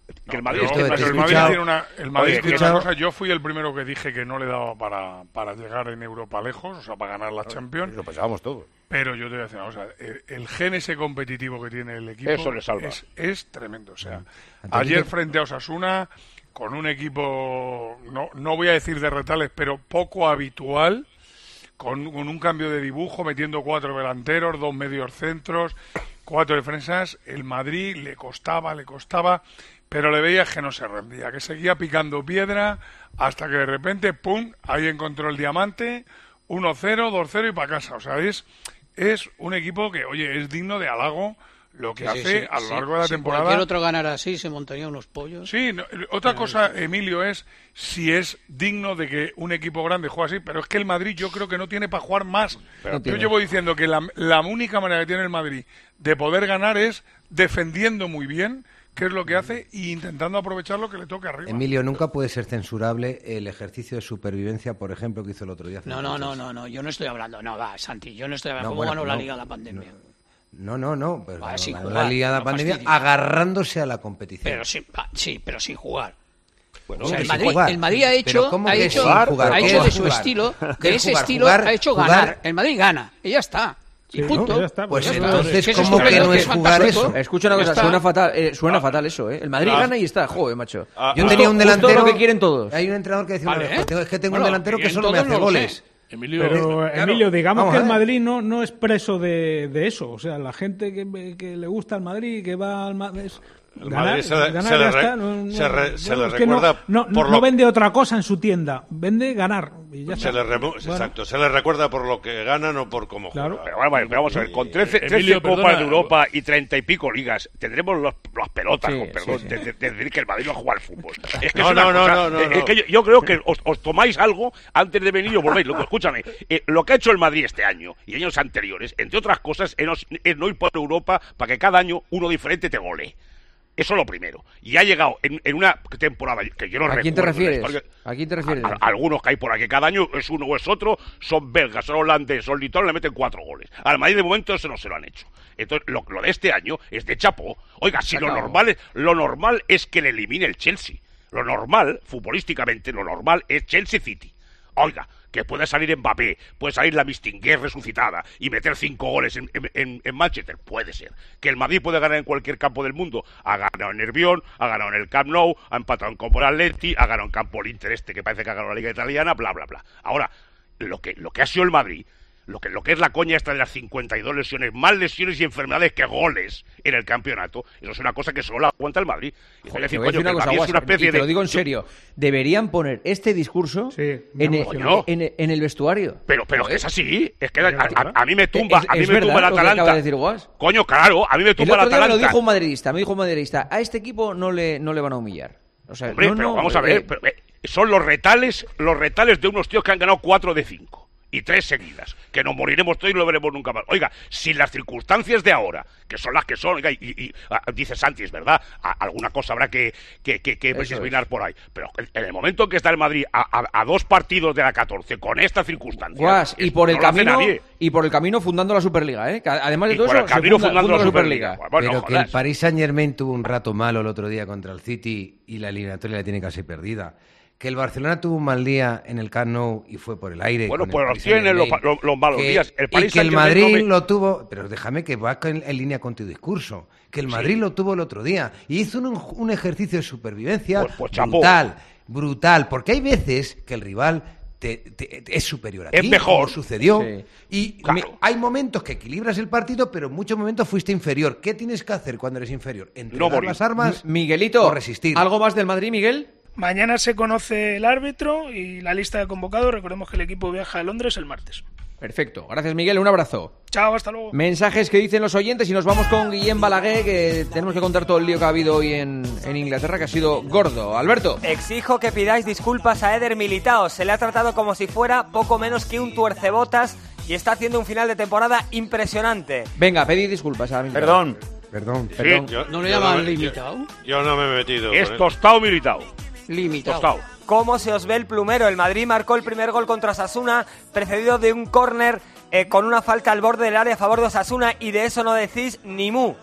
S6: que el Madrid,
S5: Yo,
S6: es que
S5: pero
S6: no
S5: el
S6: es
S5: Madrid
S6: escuchado.
S5: tiene una, el Madrid
S6: Oye,
S5: tiene
S6: escuchado.
S5: una cosa. Yo fui el primero que dije que no le daba para, para llegar en Europa lejos, o sea, para ganar la Champions.
S4: Lo pensábamos todos.
S5: Pero yo te voy a decir una cosa, el, el gen ese competitivo que tiene el equipo
S6: Eso le salva.
S5: Es, es tremendo. O sea,
S6: Antonito.
S5: ayer frente a Osasuna, con un equipo, no, no voy a decir de retales, pero poco habitual, con, con un cambio de dibujo, metiendo cuatro delanteros, dos medios centros, cuatro defensas, el Madrid le costaba, le costaba, pero le veías que no se rendía, que seguía picando piedra hasta que de repente, ¡pum!, ahí encontró el diamante, uno cero, dos cero y para casa. O sea, es, es un equipo que, oye, es digno de halago lo que
S11: Sí, sí,
S5: hace
S11: sí,
S5: a lo
S11: sí.
S5: largo de la
S11: Si
S5: temporada.
S11: cualquier otro ganara así, se montaría unos pollos.
S5: Sí, no, otra cosa, Emilio, es si es digno de que un equipo grande juegue así, pero es que el Madrid yo creo que no tiene para jugar más.
S3: No
S5: yo
S3: tiene.
S5: llevo diciendo que la, la única manera que tiene el Madrid de poder ganar es defendiendo muy bien, que es lo que hace, e intentando aprovechar lo que le toque arriba.
S13: Emilio, nunca puede ser censurable el ejercicio de supervivencia, por ejemplo, que hizo el otro día.
S11: No, no, no, no, no, yo no estoy hablando. No, va, Santi, yo no estoy hablando.
S13: No,
S11: ¿Cómo
S13: bueno,
S11: ganó la
S13: no,
S11: Liga de la pandemia?
S13: No, no, no, pero
S11: Va, sin
S13: ganó
S11: jugar,
S13: la Liga de la
S11: no
S13: pandemia
S11: fastidies.
S13: agarrándose a la competición.
S11: Pero sí, va, sí, pero sin jugar.
S13: Bueno,
S11: O sea,
S13: que
S11: el,
S13: sin
S11: Madrid,
S13: jugar.
S11: el Madrid ha
S13: Pero
S11: hecho,
S13: ¿cómo
S11: ha
S13: que
S11: hecho,
S13: sin jugar?
S11: ha
S13: ¿Qué
S11: hecho
S13: es
S11: de su
S13: jugar?
S11: estilo,
S13: ¿Qué
S11: de
S13: es
S11: ese
S13: jugar?
S11: estilo
S13: Jugar-
S11: ha hecho
S13: jugar-
S11: ganar. El Madrid gana, y ya está. Y
S12: Sí,
S11: punto.
S12: ¿no? Ya está,
S13: Pues
S12: ya está.
S13: entonces,
S11: Que ese
S13: ¿cómo
S11: es
S13: que no
S11: que
S13: es
S11: es
S13: jugar
S11: fantástico.
S13: eso?
S3: Escucha una
S11: Ya
S3: cosa,
S11: está.
S3: suena fatal, eh, suena fatal eso, ¿eh? El Madrid
S8: Ah.
S3: gana y está, joder, macho.
S8: Ah,
S13: Yo
S8: ah,
S13: tenía un
S3: Justo
S13: delantero.
S3: lo que quieren todos.
S13: Hay un entrenador que decía
S11: Vale,
S13: una vez,
S11: ¿eh?
S13: es que tengo
S11: Bueno,
S13: un delantero que
S11: bien,
S13: solo me
S11: todos
S13: hace
S11: no lo
S13: goles.
S11: sé.
S10: Emilio,
S12: Pero,
S13: claro,
S12: Emilio, digamos
S13: vamos
S12: que
S13: a
S12: el
S13: ver.
S12: Madrid no, no es preso de, de eso. O sea, la gente que, que le gusta el Madrid, que va al Madrid... Es
S8: El
S12: ganar,
S8: Madrid se le-
S12: ganar
S8: se
S12: ya
S8: le
S12: está.
S8: re-
S12: No,
S8: se re-
S12: no,
S8: se
S12: no,
S8: le
S12: es que no-
S8: recuerda
S12: no,
S8: por
S12: no
S8: lo-
S12: vende otra cosa en su tienda. Vende ganar. Y ya
S8: Se
S12: está.
S8: le remu-
S12: Bueno,
S8: Exacto, se le recuerda por lo que ganan o por cómo
S12: Claro.
S8: juegan.
S6: Pero vamos, a ver, vamos a ver, con trece, trece
S10: Emilio,
S6: Copas
S10: perdona.
S6: de Europa y treinta y pico ligas, tendremos los, las pelotas,
S3: Sí,
S6: con perdón,
S3: sí, sí.
S6: de, de- de decir que el Madrid no juega al fútbol. Es que
S8: No,
S6: es una
S8: no, no,
S6: cosa-
S8: no, no,
S6: es- es
S8: no.
S6: que yo, yo creo que os, os tomáis algo antes de venir y os volvéis locos. Escúchame, eh, lo que ha hecho el Madrid este año y años anteriores, entre otras cosas, es no, es no ir por Europa para que cada año uno diferente te gole. Eso es lo primero. Y ha llegado en, en una temporada que yo no
S3: ¿A
S6: recuerdo.
S3: quién te
S6: en la
S3: refieres?
S6: historia-
S3: ¿A quién te refieres?
S6: a- a- algunos que hay por aquí cada año es uno o es otro, son belgas, son holandeses, son litones, le meten cuatro goles. Al Madrid de momento eso no se lo han hecho. Entonces lo, lo de este año es de chapó. Oiga, si lo
S3: Acabo.
S6: normal, es, lo normal es que le elimine el Chelsea. Lo normal, futbolísticamente, lo normal es Chelsea City. Oiga, que puede salir Mbappé, puede salir la Mistinguer resucitada y meter cinco goles en, en- en- en Manchester, puede ser. Que el Madrid puede ganar en cualquier campo del mundo. Ha ganado en Nervión, ha ganado en el Camp Nou, ha empatado en campo el Atleti, ha ganado en campo el Inter este, que parece que ha ganado la Liga Italiana, bla, bla, bla. Ahora, lo que, lo que ha sido el Madrid, lo que, lo que es la coña esta de las cincuenta y dos lesiones, más lesiones y enfermedades que goles en el campeonato, eso es una cosa que solo aguanta el Madrid. Y
S3: Joder,
S6: decir,
S3: te voy a
S6: coño,
S3: decir
S6: que el
S3: una cosa,
S6: Madrid es una
S3: Guas,
S6: especie
S3: y te lo
S6: de-
S3: digo en serio. Deberían poner este discurso
S12: me
S3: en, el,
S6: emocionó.
S3: en, en el vestuario.
S6: Pero, pero
S3: Joder.
S6: es así, es que a, a- a mí me tumba,
S3: Es-
S6: a mí
S3: es
S6: me tumba el
S3: verdad lo que
S6: Atalanta.
S3: acaba de decir Guas.
S6: Coño, claro, a mí me
S3: El
S6: tumba el
S3: otro día me lo
S6: Atalanta.
S3: dijo un madridista, me dijo un madridista, a este equipo no le, no le van a humillar. O sea,
S6: Hombre,
S3: no,
S6: pero
S3: no,
S6: vamos a
S3: eh,
S6: ver, pero, eh, son los retales, los retales de unos tíos que han ganado cuatro de cinco y tres seguidas, que nos moriremos todos y no lo veremos nunca más. Oiga, si las circunstancias de ahora, que son las que son, oiga, y, y- y, ah, dice Santi, es verdad, a- alguna cosa habrá que, que, que, que
S3: Eso es.
S6: esbrinar por ahí, pero en- en el momento en que está el Madrid a, a- a dos partidos de la catorce, con esta circunstancia,
S3: Guas, y
S6: es-
S3: por el
S6: no lo hace
S3: camino
S6: nadie.
S3: y por el camino fundando la Superliga, ¿eh? Que además de
S6: Y
S3: todo
S6: por
S3: eso,
S6: el
S3: se
S6: camino
S3: funda-
S6: fundando
S3: funda
S6: la Superliga. Bueno,
S13: Pero que
S6: jodas.
S13: el Paris Saint Germain tuvo un rato malo el otro día contra el City y la eliminatoria la tiene casi perdida. Que el Barcelona tuvo un mal día en el Camp Nou y fue por el aire.
S6: Bueno,
S13: con el
S6: pues los
S13: Paris
S6: tienen los,
S13: Saint-Germain.
S6: los- los malos
S13: Que-
S6: días. El
S13: y
S6: Paris
S13: que el
S6: Saint-Germain
S13: Madrid
S6: no me-
S13: lo tuvo, pero déjame que va en, en línea con tu discurso, que el Madrid lo tuvo el otro día y hizo un, un ejercicio de supervivencia
S6: Pues- pues chapó.
S13: brutal, brutal, porque hay veces que el rival te- te- te- es superior a
S6: Es
S13: ti,
S6: mejor.
S13: como sucedió,
S3: Sí.
S13: y
S6: Claro.
S13: me- hay momentos que equilibras el partido, pero en muchos momentos fuiste inferior. ¿Qué tienes que hacer cuando eres inferior? Entregar
S6: morir.
S13: las armas
S3: M- Miguelito,
S13: o resistir.
S3: ¿algo más del Madrid, Miguel?
S17: Mañana se conoce el árbitro y la lista de convocados. Recordemos que el equipo viaja a Londres el martes.
S3: Perfecto. Gracias, Miguel. Un abrazo.
S17: Chao, hasta luego.
S3: Mensajes que dicen los oyentes y nos vamos con Guillem Balaguer, que tenemos que contar todo el lío que ha habido hoy en, en Inglaterra, que ha sido gordo. Alberto.
S15: Exijo que pidáis disculpas a Eder Militao. Se le ha tratado como si fuera poco menos que un tuercebotas y está haciendo un final de temporada impresionante.
S3: Venga, pedid disculpas a Militao.
S9: Perdón.
S13: Perdón.
S3: Perdón.
S8: Yo-
S11: ¿No le
S8: yo
S11: llaman
S8: me-
S11: limitado?
S8: Yo, yo no me he metido.
S6: Es
S8: con él.
S6: tostado militado.
S11: Limitado.
S6: Tostado.
S15: ¿Cómo se os ve el plumero? El Madrid marcó el primer gol contra Osasuna, precedido de un córner eh, con una falta al borde del área a favor de Osasuna, y de eso no decís ni mu.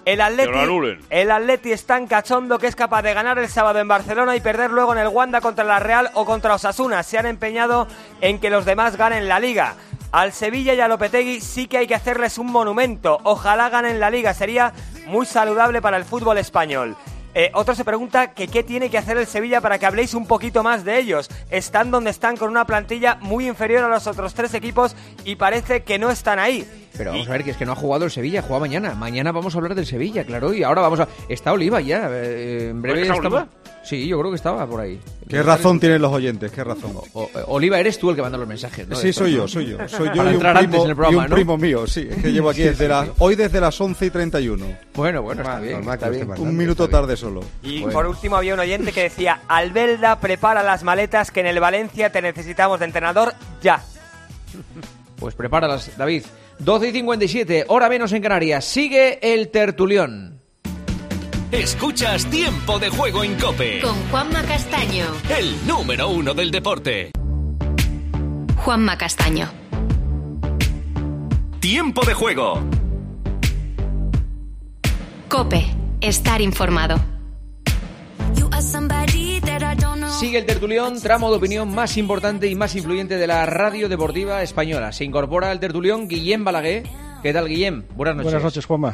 S15: El Atleti, el Atleti es tan cachondo que es capaz de ganar el sábado en Barcelona y perder luego en el Wanda contra la Real o contra Osasuna. Se han empeñado en que los demás ganen la Liga. Al Sevilla y a Lopetegui sí que hay que hacerles un monumento. Ojalá ganen la Liga, sería muy saludable para el fútbol español. Eh, otro se pregunta que qué tiene que hacer el Sevilla para que habléis un poquito más de ellos. Están donde están con una plantilla muy inferior a los otros tres equipos y parece que no están ahí.
S3: Pero vamos a ver, que es que no ha jugado el Sevilla, juega mañana. Mañana vamos a hablar del Sevilla, claro, y ahora vamos a... Está Oliva ya, eh, en breve
S6: ¿Está
S3: estamos...
S6: Oliva?
S3: Sí, yo creo que estaba por ahí.
S18: ¿Qué razón tienen los oyentes? ¿Qué razón?
S3: O, o, Oliva, eres tú el que manda los mensajes, ¿no?
S18: Sí,
S3: Esto,
S18: soy
S3: ¿no?
S18: yo, soy yo. Soy yo
S3: Para
S18: y un,
S3: entrar antes
S18: primo,
S3: en el programa,
S18: y un
S3: ¿no?
S18: primo mío, sí. Es que llevo aquí
S3: Sí,
S18: desde
S3: sí,
S18: la,
S3: sí.
S18: hoy desde las once y treinta y uno.
S3: Bueno, bueno, está bien.
S18: Normal,
S3: Está bien.
S18: Un minuto tarde solo.
S15: Y
S18: Bueno.
S15: por último había un oyente que decía: Albelda, prepara las maletas que en el Valencia te necesitamos de entrenador ya.
S3: Pues prepáralas, David. doce y cincuenta y siete, hora menos en Canarias. Sigue el tertulión.
S2: Escuchas Tiempo de Juego en COPE.
S1: Con Juanma Castaño.
S2: El número uno del deporte.
S1: Juanma Castaño.
S2: Tiempo de Juego.
S1: COPE. Estar informado.
S3: Sigue el tertulión, tramo de opinión más importante y más influyente de la radio deportiva española. Se incorpora al tertulión Guillem Balaguer. ¿Qué tal, Guillem? Buenas noches.
S19: Buenas noches, Juanma.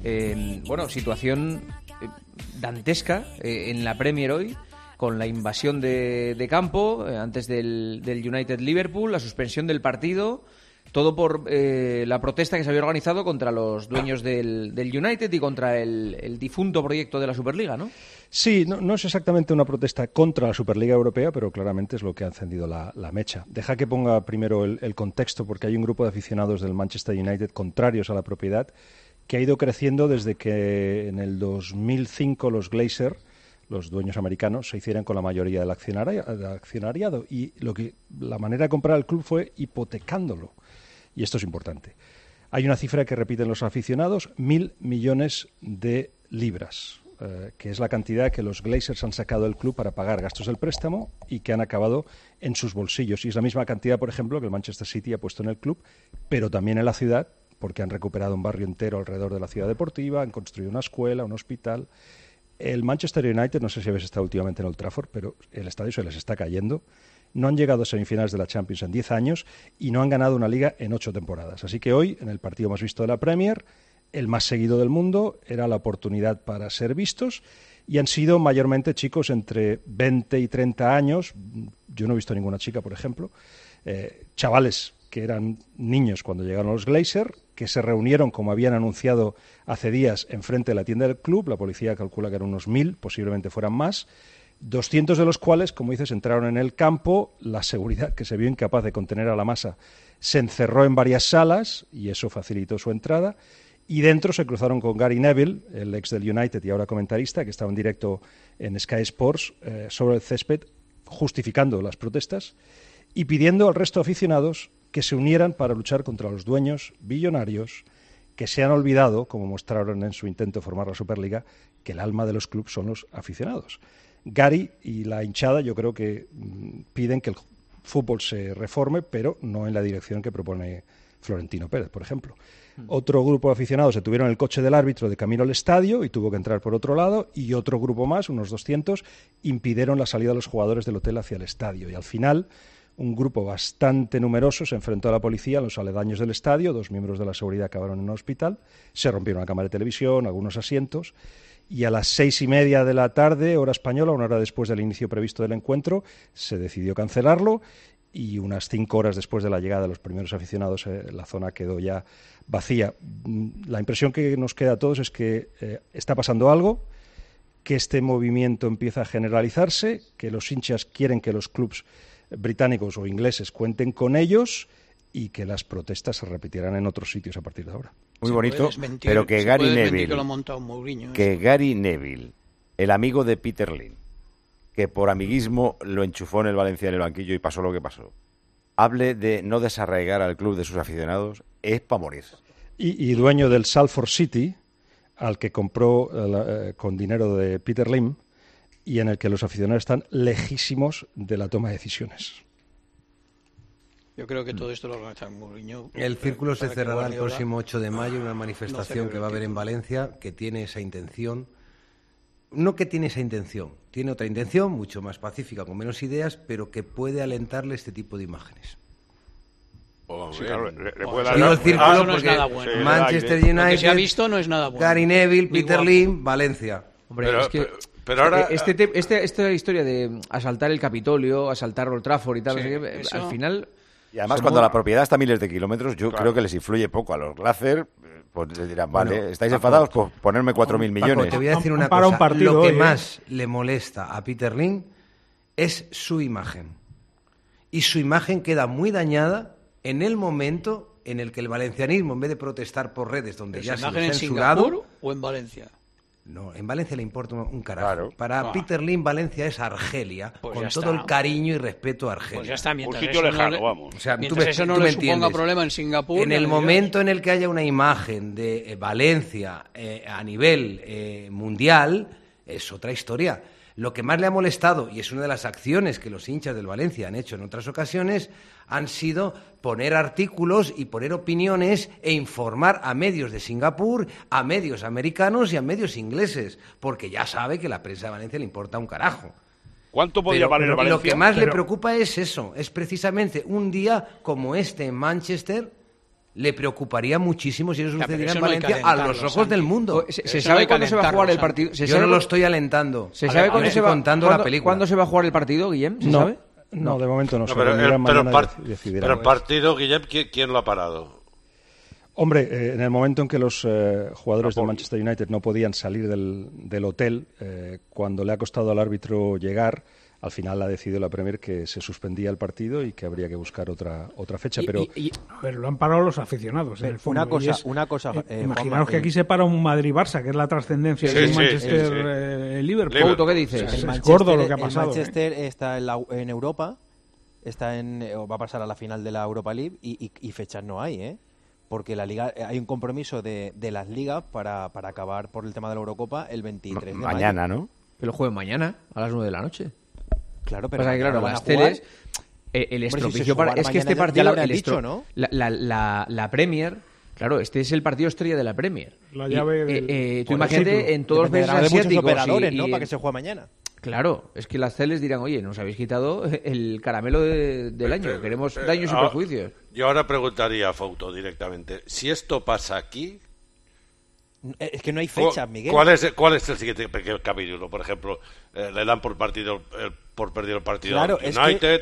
S3: Eh, bueno, situación eh, dantesca eh, en la Premier hoy, con la invasión de, de campo eh, antes del, del United Liverpool, la suspensión del partido, todo por eh, la protesta que se había organizado contra los dueños del, del United y contra el, el difunto proyecto de la Superliga, ¿no?
S19: Sí, no, no es exactamente una protesta contra la Superliga Europea, pero claramente es lo que ha encendido la, la mecha. Deja que ponga primero el, el contexto, porque hay un grupo de aficionados del Manchester United contrarios a la propiedad que ha ido creciendo desde que en el dos mil cinco los Glazer, los dueños americanos, se hicieran con la mayoría del accionari- del accionariado. Y lo que la manera de comprar el club fue hipotecándolo. Y esto es importante. Hay una cifra que repiten los aficionados, mil millones de libras, eh, que es la cantidad que los Glazers han sacado del club para pagar gastos del préstamo y que han acabado en sus bolsillos. Y es la misma cantidad, por ejemplo, que el Manchester City ha puesto en el club, pero también en la ciudad, porque han recuperado un barrio entero alrededor de la ciudad deportiva, han construido una escuela, un hospital. El Manchester United, no sé si habéis estado últimamente en Old Trafford, pero el estadio se les está cayendo. No han llegado a semifinales de la Champions en diez años y no han ganado una liga en ocho temporadas. Así que hoy, en el partido más visto de la Premier, el más seguido del mundo, era la oportunidad para ser vistos, y han sido mayormente chicos entre veinte y treinta años. Yo no he visto ninguna chica, por ejemplo. Eh, chavales que eran niños cuando llegaron los Glazer, que se reunieron, como habían anunciado hace días, enfrente de la tienda del club. La policía calcula que eran unos mil, posiblemente fueran más. doscientos de los cuales, como dices, entraron en el campo. La seguridad, que se vio incapaz de contener a la masa, se encerró en varias salas y eso facilitó su entrada. Y dentro se cruzaron con Gary Neville, el ex del United y ahora comentarista, que estaba en directo en Sky Sports eh, sobre el césped, justificando las protestas y pidiendo al resto de aficionados que se unieran para luchar contra los dueños billonarios que se han olvidado, como mostraron en su intento de formar la Superliga, que el alma de los clubes son los aficionados. Gary y la hinchada yo creo que mm, piden que el fútbol se reforme, pero no en la dirección que propone Florentino Pérez, por ejemplo. Mm. Otro grupo de aficionados se tuvieron el coche del árbitro de camino al estadio y tuvo que entrar por otro lado, y otro grupo más, unos doscientos, impidieron la salida de los jugadores del hotel hacia el estadio. Y al final, un grupo bastante numeroso se enfrentó a la policía en los aledaños del estadio. Dos miembros de la seguridad acabaron en un hospital, se rompieron la cámara de televisión, algunos asientos, y a las seis y media de la tarde, hora española, una hora después del inicio previsto del encuentro, se decidió cancelarlo, y unas cinco horas después de la llegada de los primeros aficionados, eh, la zona quedó ya vacía. La impresión que nos queda a todos es que eh, está pasando algo, que este movimiento empieza a generalizarse, que los hinchas quieren que los clubs británicos o ingleses cuenten con ellos y que las protestas se repetirán en otros sitios a partir de ahora.
S4: Muy bonito, pero que Gary Neville,
S11: que, lo ha montado Mourinho,
S4: que Gary Neville, el amigo de Peter Lim, que por amiguismo lo enchufó en el Valencia en el banquillo y pasó lo que pasó, hable de no desarraigar al club de sus aficionados, es para morir.
S19: Y, y dueño del Salford City, al que compró eh, con dinero de Peter Lim, y en el que los aficionados están lejísimos de la toma de decisiones.
S11: Yo creo que todo esto lo organiza Mourinho.
S13: El círculo se
S11: para que
S13: cerrará el
S11: Guardiola
S13: próximo ocho de mayo en una manifestación
S11: no
S13: que va a haber en Valencia, que tiene esa intención. No que tiene esa intención, tiene otra intención, mucho más pacífica, con menos ideas, pero que puede alentarle este tipo de imágenes.
S6: Sí, claro, le, le puede
S13: Digo
S6: dar-
S13: el círculo
S6: Ah, eso no
S13: porque
S6: es nada bueno. Sí,
S13: Manchester
S6: Lo que
S13: United,
S11: se ha visto no es nada bueno.
S13: Gary Neville,
S11: Ni
S13: Peter
S11: guapo.
S13: Lim, Valencia.
S3: Hombre,
S6: Pero-
S3: es que
S6: pero- pero ahora-
S3: este, te- este- esta historia de asaltar el Capitolio, asaltar Old Trafford y tal,
S6: Sí,
S3: no sé qué,
S6: eso-
S3: al final...
S4: Y además,
S3: se
S4: cuando
S3: mueve.
S4: la propiedad está a miles de kilómetros, yo
S3: Claro.
S4: creo que les influye poco. A los Glazer, eh, pues les dirán, vale,
S13: Bueno,
S4: estáis
S13: Paco,
S4: enfadados, pues ponerme cuatro mil
S13: Paco,
S4: millones.
S13: te voy a decir una
S12: para un
S13: cosa.
S12: partido
S13: Lo que
S12: hoy, ¿eh?
S13: más le molesta a Peter Lim es su imagen. Y su imagen queda muy dañada en el momento en el que el valencianismo, en vez de protestar por redes donde ya
S11: ¿Esa
S13: se lo
S11: imagen en
S13: censurado...
S11: Singapur o en Valencia?
S13: No, en Valencia le importa un- un carajo.
S4: Claro.
S13: Para
S11: Ah.
S13: Peter Lim, Valencia es Argelia,
S11: Pues
S13: con
S11: ya
S13: todo
S11: está.
S13: el cariño y respeto a Argelia.
S11: Pues ya está, mientras
S6: Un sitio
S11: eso no
S6: lejano,
S11: le-
S6: vamos.
S13: O sea, tú
S11: Mientras
S13: me-
S11: eso no
S13: tú
S11: le
S13: me
S11: suponga
S13: entiendes.
S11: problema en Singapur.
S13: En
S11: ya
S13: el
S11: le dirás.
S13: momento en el que haya una imagen de eh, Valencia eh, a nivel eh, mundial, es otra historia. Lo que más le ha molestado, y es una de las acciones que los hinchas del Valencia han hecho en otras ocasiones, han sido poner artículos y poner opiniones e informar a medios de Singapur, a medios americanos y a medios ingleses, porque ya sabe que la prensa de Valencia le importa un carajo.
S6: ¿Cuánto podría
S13: Pero,
S6: valer
S13: pero
S6: Valencia?
S13: lo que más le
S6: Pero-
S13: preocupa es eso, es precisamente un día como este en Manchester. Le preocuparía muchísimo si eso
S11: Ya, pero
S13: sucediera
S11: eso
S13: en
S11: no hay que
S13: Valencia a los
S11: alentarlo,
S13: ojos
S11: Santi.
S13: del mundo.
S3: ¿Se, se
S11: Eso
S3: sabe
S11: hay que
S3: cuándo se va a jugar el
S11: alentarlo,
S3: partido? ¿Se
S13: Yo
S3: sabe
S13: no lo
S3: cu-
S13: estoy alentando.
S3: ¿Se
S13: A
S3: sabe
S13: ver,
S3: cuándo
S13: le
S3: se
S13: estoy
S3: va
S13: contando
S3: cuándo-
S13: la película.
S3: cuándo se va a jugar el partido, Guillem? ¿Se
S19: No,
S3: sabe?
S19: no, de momento no.
S8: No,
S19: se
S8: pero,
S19: reunirán
S8: el, pero el
S19: mañana
S8: par-
S19: y decidirán.
S8: pero el partido, Guillem, ¿quién, quién lo ha parado?
S19: Hombre, eh, en el momento en que los eh, jugadores del Manchester United no podían salir del, del hotel, eh, cuando le ha costado al árbitro llegar, al final ha decidido la Premier que se suspendía el partido y que habría que buscar otra otra fecha.
S12: Y-
S19: pero
S12: y- y- a ver, lo han parado los aficionados. En el fondo,
S7: Una cosa-
S12: y es-
S7: una cosa,
S12: eh,
S7: eh,
S12: imaginaos
S7: Juanma,
S12: que
S7: el-
S12: aquí se para un Madrid-Barça, que es la trascendencia
S8: Sí,
S12: de
S8: sí,
S12: Manchester
S8: sí, sí.
S12: eh, Liverpool.
S3: Couto, ¿qué dices?
S12: Es,
S7: El
S12: es gordo lo que ha
S7: el
S12: pasado. ¿eh?
S7: Manchester está en, la- en Europa, está en, o va a pasar a la final de la Europa League y, y- y fechas no hay, ¿eh? Porque la liga hay un compromiso de, de las ligas para, para acabar por el tema de la Eurocopa el veintitrés de
S4: Mañana,
S7: mayo.
S4: ¿no?
S3: Pero juegan mañana, a las nueve de la noche.
S7: Claro, pero
S3: Pasa que,
S7: mañana
S3: claro,
S7: van a
S3: las
S7: jugar.
S3: teles... eh, el
S7: Hombre, si se
S3: estropicio para...
S7: jugara
S3: Es que este
S7: mañana ya- ya
S3: partido...
S7: lo habrán
S3: el estro-
S7: dicho, ¿no?
S3: la, la, la, la Premier... Claro, este es el partido estrella de la Premier.
S12: La
S3: Y,
S12: llave
S3: eh,
S12: del-
S3: eh, tú
S12: por el
S3: imagínate
S12: título.
S3: en todos los países
S7: Dependerá de muchos
S3: asiáticos...
S7: operadores,
S3: y-
S7: ¿no?
S3: y-
S7: Para que se juegue mañana.
S3: Claro, es que las teles dirán, oye, nos habéis quitado el caramelo de- del año, queremos
S8: Eh,
S3: daños y
S8: ah,
S3: perjuicios.
S8: Yo ahora preguntaría a Fouto directamente, si esto pasa aquí,
S7: Es que no hay
S8: ¿cu-
S7: fechas, Miguel.
S8: ¿cuál es, cuál es el siguiente pe- capítulo? Por ejemplo, eh, le dan por partido el- por perdido el partido
S7: Claro,
S8: al
S7: es
S8: United,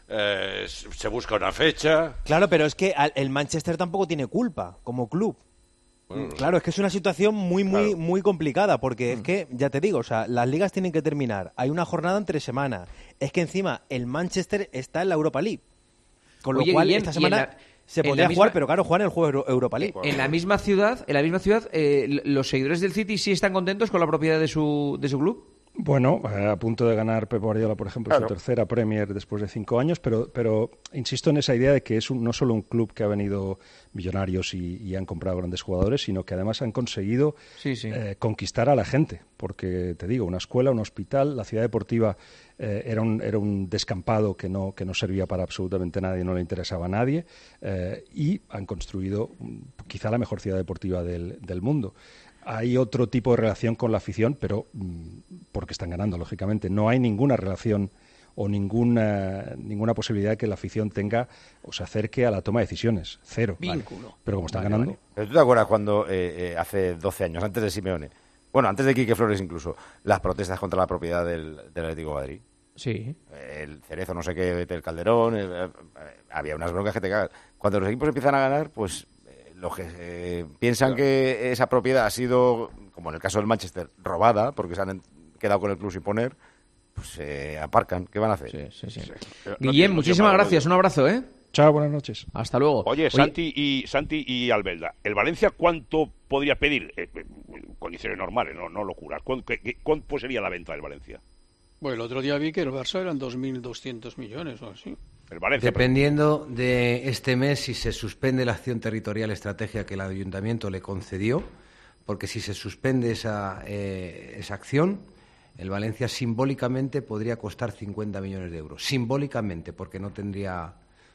S8: eh, s- se busca una fecha.
S7: Claro, pero es que al- el Manchester tampoco tiene culpa como club.
S8: Bueno,
S7: Claro, es que es una situación muy, muy,
S8: Claro.
S7: muy complicada, porque
S3: Mm.
S7: es que, ya te digo, o sea, las ligas tienen que terminar. Hay una jornada en tres semanas. Es que encima el Manchester está en la Europa League. Con lo
S3: Oye,
S7: cual,
S3: Guillem,
S7: esta
S3: y
S7: semana
S3: en la-
S7: se
S3: en la
S7: podría
S3: misma-
S7: jugar, pero claro, jugar en el juego Euro- Europa League.
S3: En la misma ciudad, en la misma ciudad, eh, l- los seguidores del City sí están contentos con la propiedad de su, de su club.
S19: Bueno, eh, a punto de ganar Pep Guardiola, por ejemplo,
S3: Claro.
S19: su tercera Premier después de cinco años, pero, pero insisto en esa idea de que es un- no solo un club que ha venido millonarios y, y han comprado grandes jugadores, sino que además han conseguido
S3: Sí, sí.
S19: eh, conquistar a la gente, porque te digo, una escuela, un hospital, la ciudad deportiva eh, era, un, era un descampado que no, que no servía para absolutamente nadie, no le interesaba a nadie, eh, y han construido mm, quizá la mejor ciudad deportiva del, del mundo. Hay otro tipo de relación con la afición, pero mm, porque están ganando, lógicamente. No hay ninguna relación o ninguna, ninguna posibilidad de que la afición tenga o se acerque a la toma de decisiones. Cero.
S11: Vínculo.
S19: Pero como están
S4: Vale,
S19: ganando...
S4: vale. Pero ¿tú te acuerdas cuando eh, eh, hace doce años, antes de Simeone, bueno, antes de Quique Flores incluso, las protestas contra la propiedad del, del Atlético de Madrid?
S3: Sí.
S4: El Cerezo, no sé qué, el Calderón, eh, eh, había unas broncas que te cagan. Cuando los equipos empiezan a ganar, pues eh, los que eh, piensan que esa propiedad ha sido, como en el caso del Manchester, robada, porque se han quedado con el club sin poner, pues se eh, aparcan. ¿Qué van a hacer?
S3: Sí, sí, sí.
S6: No
S3: Guillem,
S6: tiene
S3: muchísimas
S6: mucho
S3: gracias, un abrazo, ¿eh?
S19: Chao, buenas noches.
S3: Hasta luego.
S6: Oye, Santi y Santi y Albelda, ¿el Valencia cuánto podría pedir? Eh, eh, condiciones normales, no, no locuras. ¿Cuánto, qué- qué- ¿Cuánto sería la venta del Valencia?
S11: Bueno, el otro día vi que el Barça eran dos mil doscientos millones o así.
S6: El Valencia.
S13: Dependiendo de este mes, si se suspende la acción territorial estratégica que el ayuntamiento le concedió, porque si se suspende esa, eh, esa acción, el Valencia simbólicamente podría costar cincuenta millones de euros. Simbólicamente, porque no tendría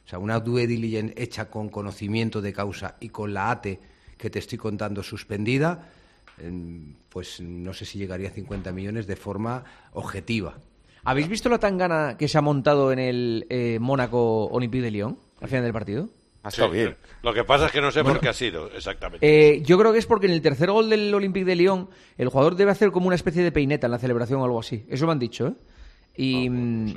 S13: O sea, una due diligence hecha con conocimiento de causa y con la A T E que te estoy contando suspendida, pues no sé si llegaría a cincuenta millones de forma objetiva.
S3: ¿Habéis visto la tangana que se ha montado en el eh, Mónaco Olympique de Lyon al final del partido?
S4: Ha estado
S8: Sí,
S4: bien.
S8: Lo que pasa es que no sé
S3: Bueno,
S8: por qué ha sido, exactamente.
S3: Eh, yo creo que es porque en el tercer gol del Olympique de Lyon el jugador debe hacer como una especie de peineta en la celebración o algo así. Eso me han dicho, ¿eh? Y mm,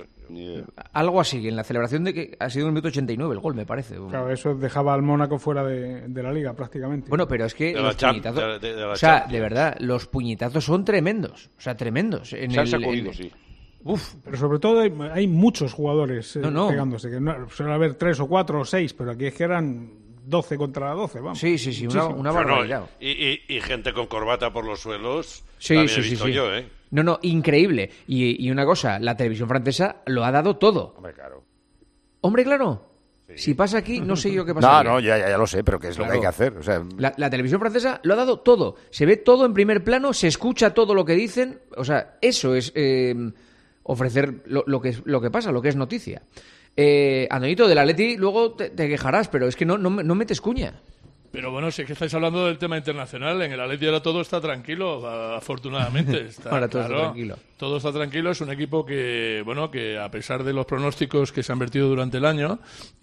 S3: algo así, en la celebración de que ha sido en el minuto ochenta y nueve el gol, me parece.
S12: Claro, eso dejaba al Mónaco fuera de, de la liga prácticamente.
S3: Bueno, pero es que
S8: De la
S3: los
S8: Cham-
S3: puñetazos...
S8: de- de- de la
S3: o sea,
S8: Champions.
S3: de verdad, los puñetazos son tremendos. O sea, tremendos. En
S6: Se han
S3: el-
S6: sacudido,
S3: el-
S6: sí.
S3: Uf,
S12: Pero sobre todo hay, hay muchos jugadores eh,
S3: No, no.
S12: pegándose, que no, suele haber tres o cuatro o seis, pero aquí es que eran doce contra doce, vamos.
S3: sí, sí, sí, una,
S12: Muchísimo.
S3: una
S8: Bueno,
S3: barbaridad.
S8: y, y- y gente con corbata por los suelos.
S3: Sí,
S8: también
S3: sí,
S8: he
S3: sí,
S8: visto
S3: sí.
S8: yo, ¿eh?
S3: No, no, increíble. Y, y una cosa, la televisión francesa lo ha dado todo.
S4: Hombre, claro.
S3: Hombre, claro. Si pasa aquí, no sé yo qué
S4: No,
S3: pasa.
S4: no, ya, ya, ya lo sé, pero que es lo que hay que hacer. O sea,
S3: La, la televisión francesa lo ha dado todo. Se ve todo en primer plano, se escucha todo lo que dicen. O sea, eso es eh, ofrecer lo, lo que es, lo que pasa, lo que es noticia. Eh, Antonito, del Atleti luego te, te quejarás, pero es que no, no, no metes cuña.
S10: Pero bueno, si es que estáis hablando del tema internacional, en el Atleti ahora todo está tranquilo, a- afortunadamente. Está,
S3: Ahora todo está
S10: claro,
S3: tranquilo.
S10: Todo está tranquilo, es un equipo que, bueno, que a pesar de los pronósticos que se han vertido durante el año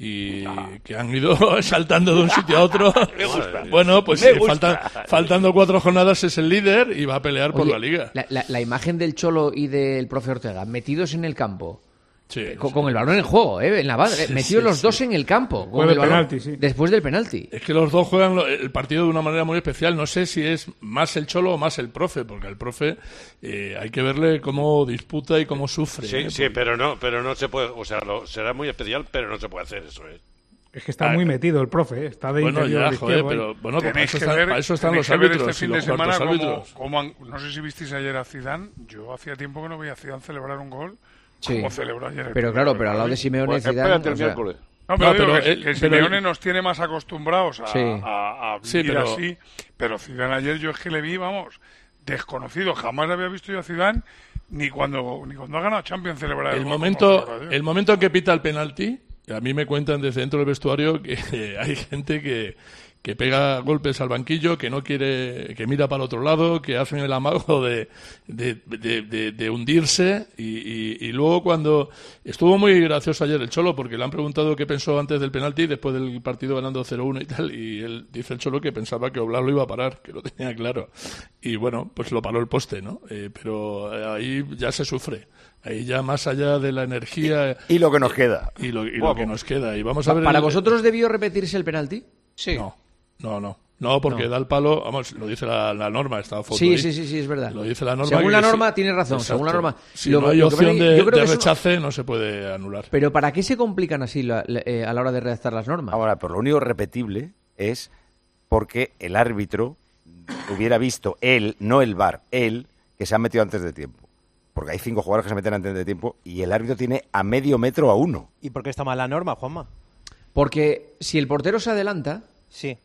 S10: y que han ido saltando de un sitio a otro,
S6: Me gusta.
S10: bueno, pues
S6: Me
S10: eh,
S6: gusta.
S10: falta- faltando cuatro jornadas es el líder y va a pelear por
S3: Oye,
S10: la Liga.
S3: La, la- la imagen del Cholo y del profe Ortega metidos en el campo.
S10: Sí,
S3: Con,
S10: sí.
S3: con el balón en juego, ¿eh? En la banda,
S10: Sí,
S3: metidos
S10: sí,
S3: los
S10: sí.
S3: dos en el campo. Con
S12: Después del
S3: el balón,
S12: penalti, sí.
S3: Después del penalti.
S10: Es que los dos juegan lo- el partido de una manera muy especial. No sé si es más el Cholo o más el profe, porque el profe eh, hay que verle cómo disputa y cómo sufre.
S8: Sí,
S10: ¿eh?
S8: sí, pero no, pero no se puede, o sea, lo- será muy especial, pero no se puede hacer eso, ¿eh?
S12: Es que está
S10: Ah,
S12: muy metido el profe, ¿eh? Está de
S10: Bueno,
S12: interior
S10: ya,
S12: izquierdo
S10: joder,
S12: ahí.
S10: pero bueno, para
S5: Tenéis
S10: eso,
S5: que
S10: están,
S5: ver-
S10: para eso están
S5: tenéis
S10: los
S5: que ver
S10: árbitros
S5: este
S10: y
S5: fin de
S10: los
S5: semana
S10: cuartos
S5: cómo,
S10: árbitros.
S5: cómo han- no sé si visteis ayer a Zidane. Yo hacía tiempo que no veía a Zidane celebrar un gol.
S3: Sí.
S5: Como celebró ayer. el
S3: Pero
S5: primer
S3: claro,
S5: gol
S3: pero al lado de
S5: Madrid.
S3: Simeone,
S6: Pues
S3: Zidane,
S6: espérate el
S3: o sea,
S6: miércoles.
S5: No, pero,
S10: No,
S5: digo
S10: pero
S5: que,
S10: él-
S5: que
S10: pero
S5: Simeone
S10: él-
S5: nos tiene más acostumbrados a,
S3: Sí.
S5: a, a
S10: Sí,
S5: vivir
S10: pero-
S5: así. Pero Zidane ayer yo es que le vi, vamos, desconocido. Jamás había visto yo a Zidane ni cuando, ni cuando ha ganado Champions celebrar
S10: El
S5: gol como
S10: momento,
S5: celebró ayer.
S10: el momento en que pita el penalti, a mí me cuentan desde dentro del vestuario que hay gente que, que pega golpes al banquillo, que no quiere, que mira para el otro lado, que hacen el amago de, de, de, de- de hundirse y, y- y luego cuando estuvo muy gracioso ayer el Cholo porque le han preguntado qué pensó antes del penalti después del partido ganando cero uno y tal y él dice el Cholo que pensaba que Oblak lo iba a parar, que lo tenía claro y bueno, pues lo paró el poste, ¿no? Eh, pero ahí ya se sufre. Ahí ya más allá de la energía
S4: y lo que nos queda.
S10: y lo, y lo
S4: Guapo.
S10: que nos queda. Y vamos a
S3: Pa-
S10: ver
S3: ¿Para
S10: el-
S3: vosotros debió repetirse el penalti?
S11: Sí.
S10: No, no, no. No, porque
S3: No.
S10: da el palo, vamos, lo dice la, la norma, está foto
S3: Sí,
S10: ahí.
S3: sí, sí, sí, es verdad.
S10: Lo dice la norma.
S3: Según
S10: que
S3: la
S10: sí-
S3: norma, tiene razón,
S10: Exacto.
S3: según la norma.
S10: Si
S3: Lo-
S10: no hay
S3: lo que
S10: opción
S3: pasa es que
S10: de,
S3: yo creo
S10: de
S3: que eso-
S10: rechace, no se puede anular.
S3: Pero ¿para qué se complican así la- la- eh, a la hora de redactar las normas?
S4: Ahora, por lo único repetible es porque el árbitro hubiera visto él, no el V A R, él, que se ha metido antes de tiempo. Porque hay cinco jugadores que se meten antes de tiempo y el árbitro tiene a medio metro a uno.
S7: ¿Y por qué está mal la norma, Juanma?
S3: Porque si el portero se adelanta
S7: Sí.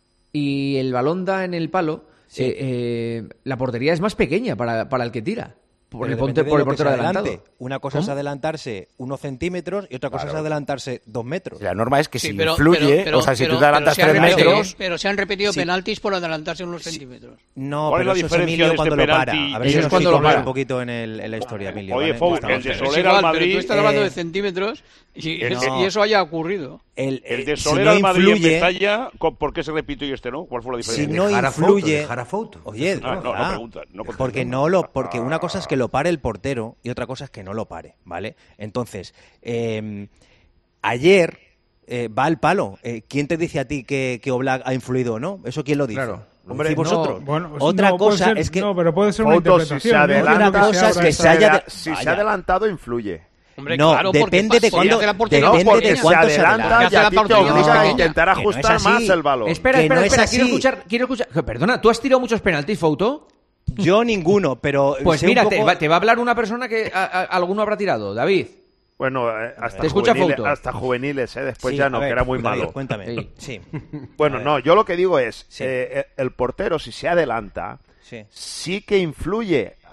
S3: y el balón da en el palo,
S7: Sí.
S3: eh, eh, la portería es más pequeña para, para el que tira. Por
S7: Pero
S3: el, ponte-
S7: depende de
S3: por el
S7: lo que
S3: portero
S7: se
S3: adelantado.
S7: adelante. Una cosa es
S3: ¿Cómo?
S7: adelantarse unos centímetros y otra cosa
S4: Claro.
S7: es adelantarse dos metros.
S4: La norma es que
S11: Sí,
S4: si
S11: pero-
S4: influye,
S11: pero- pero-
S4: o sea, si
S11: pero-
S4: tú te adelantas
S11: pero se han
S4: tres
S11: repetido-
S4: metros...
S11: Pero se han repetido
S7: Sí.
S11: penaltis por adelantarse unos centímetros.
S7: No,
S6: ¿Cuál es
S7: pero
S6: la
S7: eso es
S6: diferencia
S7: Emilio
S6: de este
S7: cuando lo para.
S6: penalti?
S7: A ver
S3: Eso
S7: si
S3: es
S7: nos
S3: cuando lo
S7: situamos
S3: para.
S7: un poquito en, el, en la historia, Emilio.
S6: Oye,
S7: ¿vale?
S6: Fou,
S7: Estamos-
S6: el de
S11: Es
S6: Soler
S11: igual,
S6: al
S11: pero
S6: Madrid...
S11: tú estás hablando
S6: eh,
S11: de centímetros y,
S6: el-
S11: y eso haya ocurrido.
S7: el,
S6: El de
S7: si
S6: Soler
S7: no
S6: al Madrid en
S7: influye-
S6: Mestalla, ¿con- ¿por qué se repitió y este no? ¿Cuál fue la
S7: Si
S6: diferencia?
S7: no
S13: Dejar a foto,
S7: influye,
S13: dejar a foto.
S7: oye,
S6: Ah, no, no
S7: ah,
S6: pregunta, no contesta.
S7: porque no lo, porque una cosa es que lo pare el portero y otra cosa es que no lo pare, ¿vale? Entonces, eh, ayer eh, va al palo. Eh, ¿Quién te dice a ti que, que Oblak ha influido o no? ¿Eso quién lo dice?
S3: Claro.
S7: ¿Lo
S3: Hombre,
S7: decís
S3: no,
S7: vosotros?
S12: Bueno, pues
S7: otra
S12: no, puede
S7: cosa
S12: ser-
S7: es que
S12: No, pero puede ser una
S9: Fotos, si se
S12: interpretación. ¿no?
S9: adelanta,
S7: Una cosa es
S9: si
S7: que se haya-
S9: si se ha
S7: Vaya.
S9: adelantado, influye.
S11: Hombre,
S7: no,
S11: claro, porque
S7: depende de
S11: pa-
S7: cuándo,
S11: porque hace la portería
S7: depende
S11: más
S7: de
S11: pequeña.
S7: cuánto
S9: se
S7: se
S9: adelanta
S7: adelanta.
S11: Hace
S9: y a
S11: la
S9: ti te
S11: portería más
S9: obliga a
S11: pequeña.
S9: intentar
S7: Que no es
S9: ajustar
S7: así.
S9: más el balón.
S3: Espera,
S7: Que
S3: espera,
S7: no es
S3: espera, quiero
S7: así.
S3: escuchar, quiero escuchar. Perdona, ¿tú has tirado muchos penaltis, Fouto?
S7: Yo ninguno, pero
S3: Pues
S7: sé un
S3: mira,
S7: poco-
S3: te, va, te va a hablar una persona que a- a- alguno habrá tirado, David.
S9: Bueno, eh, hasta,
S3: Te escucha
S9: juveniles,
S3: Fouto.
S9: hasta juveniles, ¿eh? Después
S7: Sí,
S9: ya
S7: a
S9: no,
S7: ver,
S9: que era muy
S7: David,
S9: malo.
S7: Cuéntame.
S3: Sí.
S7: Sí.
S9: Bueno,
S7: A ver.
S9: no, yo lo que digo es,
S7: Sí.
S9: eh, el portero si se adelanta,
S7: Sí.
S9: sí que influye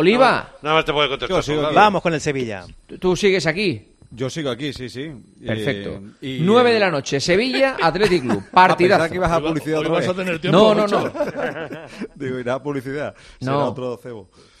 S3: Oliva.
S8: Nada más te puede contestar.
S18: Yo sigo
S8: Soldado.
S18: aquí.
S7: Vamos con el Sevilla.
S3: ¿Tú sigues aquí?
S18: Yo sigo aquí, sí, sí.
S3: Perfecto.
S18: Y- y-
S3: nueve de la noche, Sevilla, Athletic Club.
S18: Ah,
S3: Partidazo.
S18: pensaba que ibas a publicidad
S10: Hoy
S18: otra
S10: vas
S18: vez.
S10: a tener tiempo,
S3: No, no,
S10: macho.
S3: no.
S18: Digo, irá a publicidad.
S3: No.
S18: Será otro cebo.